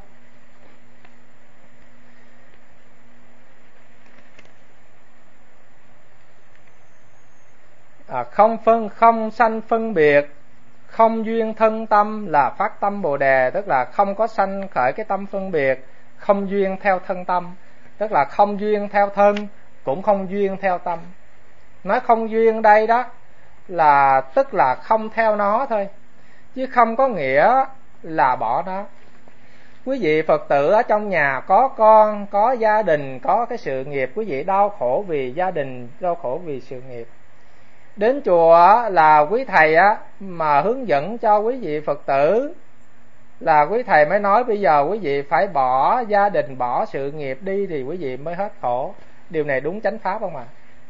Không sanh phân biệt, không duyên thân tâm là phát tâm Bồ Đề. Tức là không có sanh khởi cái tâm phân biệt, không duyên theo thân tâm. Tức là không duyên theo thân, cũng không duyên theo tâm. Nói không duyên đây đó là tức là không theo nó thôi, chứ không có nghĩa là bỏ nó. Quý vị Phật tử ở trong nhà có con, có gia đình, có cái sự nghiệp, quý vị đau khổ vì gia đình, đau khổ vì sự nghiệp. Đến chùa là quý thầy á mà hướng dẫn cho quý vị Phật tử, là quý thầy mới nói bây giờ quý vị phải bỏ gia đình, bỏ sự nghiệp đi thì quý vị mới hết khổ. Điều này đúng chánh pháp không ạ?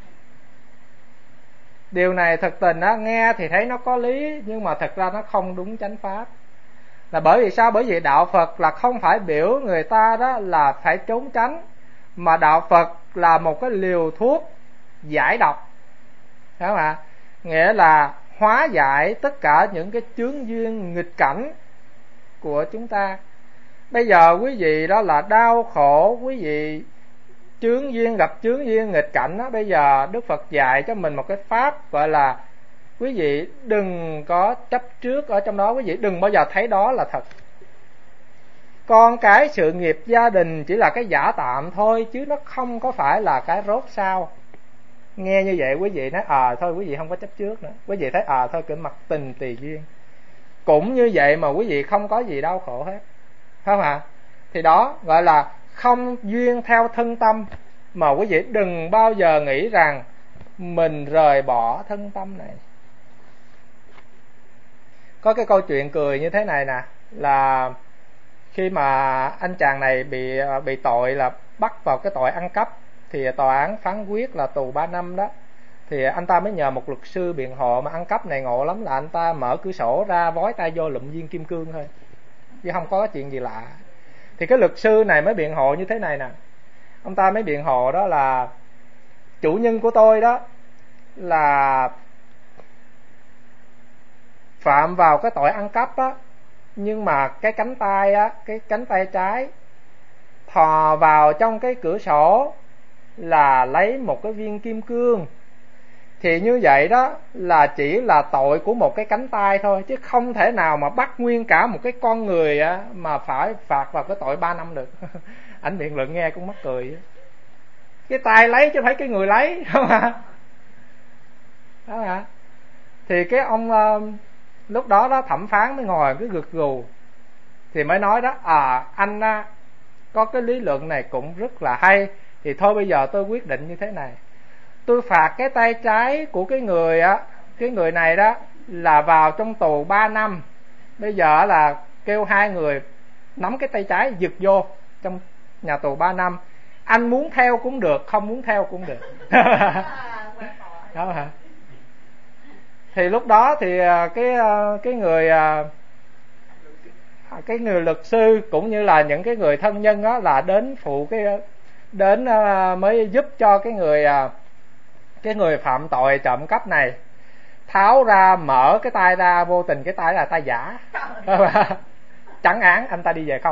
Điều này thực tình á, nghe thì thấy nó có lý, nhưng mà thật ra nó không đúng chánh pháp. Là bởi vì sao? Bởi vì đạo Phật là không phải biểu người ta đó là phải trốn tránh, mà đạo Phật là một cái liều thuốc giải độc, phải không ạ? Nghĩa là hóa giải tất cả những cái chướng duyên nghịch cảnh của chúng ta. Bây giờ quý vị đó là đau khổ, quý vị chướng duyên gặp chướng duyên nghịch cảnh đó. Bây giờ Đức Phật dạy cho mình một cái pháp gọi là quý vị đừng có chấp trước ở trong đó, quý vị đừng bao giờ thấy đó là thật. Con cái sự nghiệp gia đình chỉ là cái giả tạm thôi, chứ nó không có phải là cái rốt sao. Nghe như vậy quý vị nói thôi quý vị không có chấp trước nữa, quý vị thấy thôi cái mặt tình tùy duyên. Cũng như vậy mà quý vị không có gì đau khổ hết, phải không ạ? Thì đó gọi là không duyên theo thân tâm. Mà quý vị đừng bao giờ nghĩ rằng mình rời bỏ thân tâm này. Có cái câu chuyện cười như thế này nè, là khi mà anh chàng này bị tội là bắt vào cái tội ăn cắp, thì tòa án phán quyết là tù 3 năm đó. Thì anh ta mới nhờ một luật sư biện hộ, mà ăn cắp này ngộ lắm, là anh ta mở cửa sổ ra, vói tay vô lụm viên kim cương thôi, chứ không có chuyện gì lạ. Thì cái luật sư này mới biện hộ như thế này nè, ông ta mới biện hộ đó là chủ nhân của tôi đó là phạm vào cái tội ăn cắp á, nhưng mà cái cánh tay trái thò vào trong cái cửa sổ là lấy một cái viên kim cương. Thì như vậy đó là chỉ là tội của một cái cánh tay thôi, chứ không thể nào mà bắt nguyên cả một cái con người á, mà phải phạt vào cái tội 3 năm được. Ảnh biện luận nghe cũng mắc cười. Cái tay lấy chứ phải cái người lấy, không hả? Đó hả? Thì cái ông lúc đó đó thẩm phán mới ngồi cứ gật gù, thì mới nói đó anh có cái lý luận này cũng rất là hay. Thì thôi bây giờ tôi quyết định như thế này, tôi phạt cái tay trái của cái người này đó là vào trong tù 3 năm. Bây giờ là kêu hai người nắm cái tay trái giật vô trong nhà tù 3 năm. Anh muốn theo cũng được, không muốn theo cũng được. Đó hả? Thì lúc đó thì cái người luật sư cũng như là những cái người thân nhân đó là đến mới giúp cho cái người phạm tội trộm cắp này tháo ra, mở cái tay ra, vô tình cái tay là tay giả. Trắng án anh ta đi về không.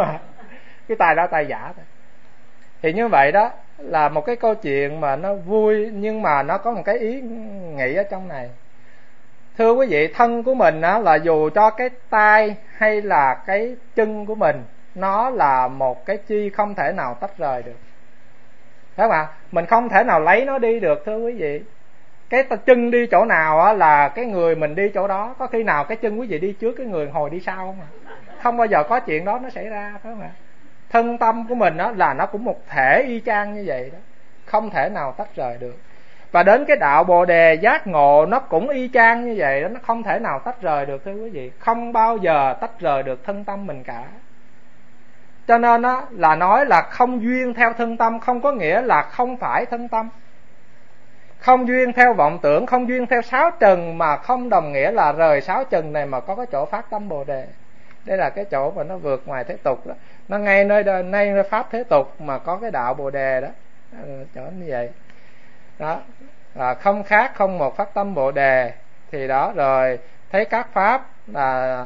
Cái tay đó tay giả thôi. Thì như vậy đó là một cái câu chuyện mà nó vui, nhưng mà nó có một cái ý nghĩ ở trong này. Thưa quý vị, thân của mình á, là dù cho cái tay hay là cái chân của mình, nó là một cái chi không thể nào tách rời được, phải không ạ? Mình không thể nào lấy nó đi được, thưa quý vị. Cái chân đi chỗ nào á, là cái người mình đi chỗ đó. Có khi nào cái chân quý vị đi trước, cái người hồi đi sau không ạ? Không bao giờ có chuyện đó nó xảy ra, phải không ạ? Thân tâm của mình á, là nó cũng một thể y chang như vậy đó, không thể nào tách rời được. Và đến cái đạo Bồ Đề giác ngộ nó cũng y chang như vậy đó, nó không thể nào tách rời được, thưa quý vị. Không bao giờ tách rời được thân tâm mình cả. Cho nên á, là nói là không duyên theo thân tâm, không có nghĩa là không phải thân tâm. Không duyên theo vọng tưởng, không duyên theo sáu trần, mà không đồng nghĩa là rời sáu trần này mà có cái chỗ phát tâm Bồ Đề. Đây là cái chỗ mà nó vượt ngoài thế tục đó. Nó ngay nơi pháp thế tục mà có cái đạo Bồ Đề đó, chỗ như vậy đó. Không khác không một phát tâm Bồ Đề. Thì đó, rồi thấy các pháp là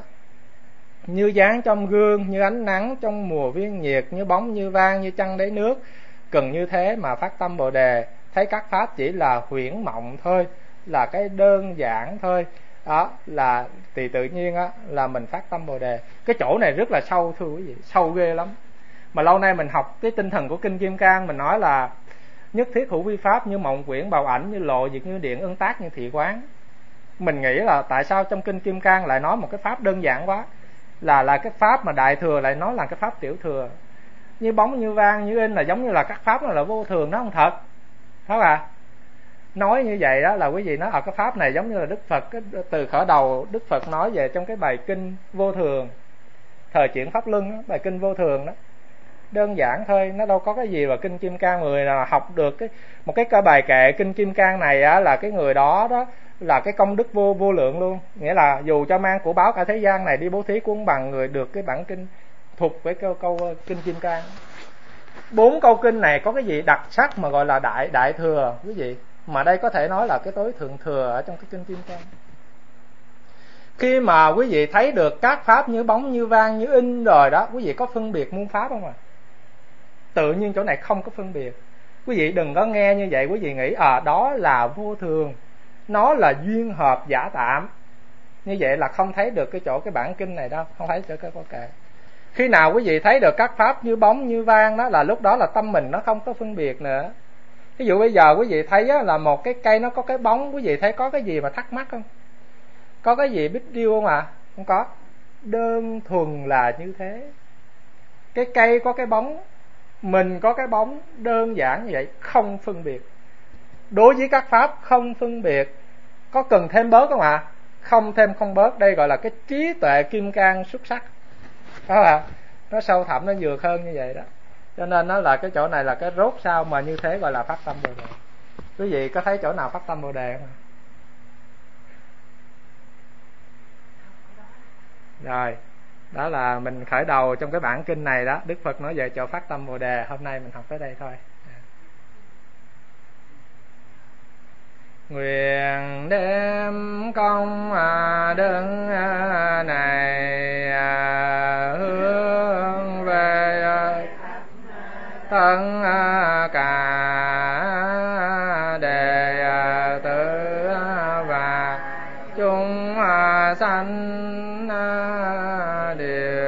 như dáng trong gương, như ánh nắng trong mùa viên nhiệt, như bóng như vang, như trăng đáy nước, cần như thế mà phát tâm Bồ Đề. Thấy các pháp chỉ là huyễn mộng thôi, là cái đơn giản thôi. Đó là thì tự nhiên á, là mình phát tâm Bồ Đề. Cái chỗ này rất là sâu, thưa quý vị, sâu ghê lắm. Mà lâu nay mình học cái tinh thần của Kinh Kim Cang, mình nói là nhất thiết hữu vi pháp, như mộng quyển bào ảnh, như lộ diệt, như điện ưng tác, như thị quán. Mình nghĩ là tại sao trong Kinh Kim Cang lại nói một cái pháp đơn giản quá, là cái pháp mà Đại Thừa lại nói là cái pháp Tiểu Thừa. Như bóng như vang như in là giống như là các pháp là vô thường, nó không thật, phải không ạ? Nói như vậy đó là quý vị nói cái pháp này giống như là Đức Phật từ khởi đầu Đức Phật nói về trong cái bài kinh vô thường, thời chuyển pháp luân đó, bài kinh vô thường đó, đơn giản thôi, nó đâu có cái gì mà Kinh Kim Cang. Người nào học được một cái bài kệ Kinh Kim Cang này á, là cái người đó là cái công đức vô lượng luôn. Nghĩa là dù cho mang của báo cả thế gian này đi bố thí cũng bằng người được cái bản kinh thuộc với câu Kinh Kim Cang. 4 câu kinh này có cái gì đặc sắc mà gọi là đại thừa quý vị, mà đây có thể nói là cái tối thượng thừa ở trong cái Kinh Kim Cang. Khi mà quý vị thấy được các pháp như bóng, như vang, như in rồi đó, quý vị có phân biệt muôn pháp không ạ? Tự nhiên chỗ này không có phân biệt. Quý vị đừng có nghe như vậy quý vị nghĩ đó là vô thường, nó là duyên hợp giả tạm. Như vậy là không thấy được cái chỗ cái bản kinh này đâu, không thấy chỗ cái có kệ. Khi nào quý vị thấy được các pháp như bóng, như vang đó, là lúc đó là tâm mình nó không có phân biệt nữa. Ví dụ bây giờ quý vị thấy là một cái cây nó có cái bóng, quý vị thấy có cái gì mà thắc mắc không? Có cái gì biết điêu không ạ? Không có. Đơn thuần là như thế. Cái cây có cái bóng, mình có cái bóng, đơn giản như vậy, không phân biệt. Đối với các pháp không phân biệt. Có cần thêm bớt không ạ? Không thêm không bớt. Đây gọi là cái trí tuệ kim cang xuất sắc. Đó là nó sâu thẳm, nó vượt hơn như vậy đó. Cho nên nó là cái chỗ này là cái rốt sao mà như thế gọi là phát tâm Bồ Đề. Quý vị có thấy chỗ nào phát tâm Bồ Đề không? Rồi, đó là mình khởi đầu trong cái bản kinh này đó. Đức Phật nói về chỗ phát tâm Bồ Đề. Hôm nay mình học tới đây thôi. Nguyện đem công đức này hướng về tất cả đệ tử và chúng sanh đều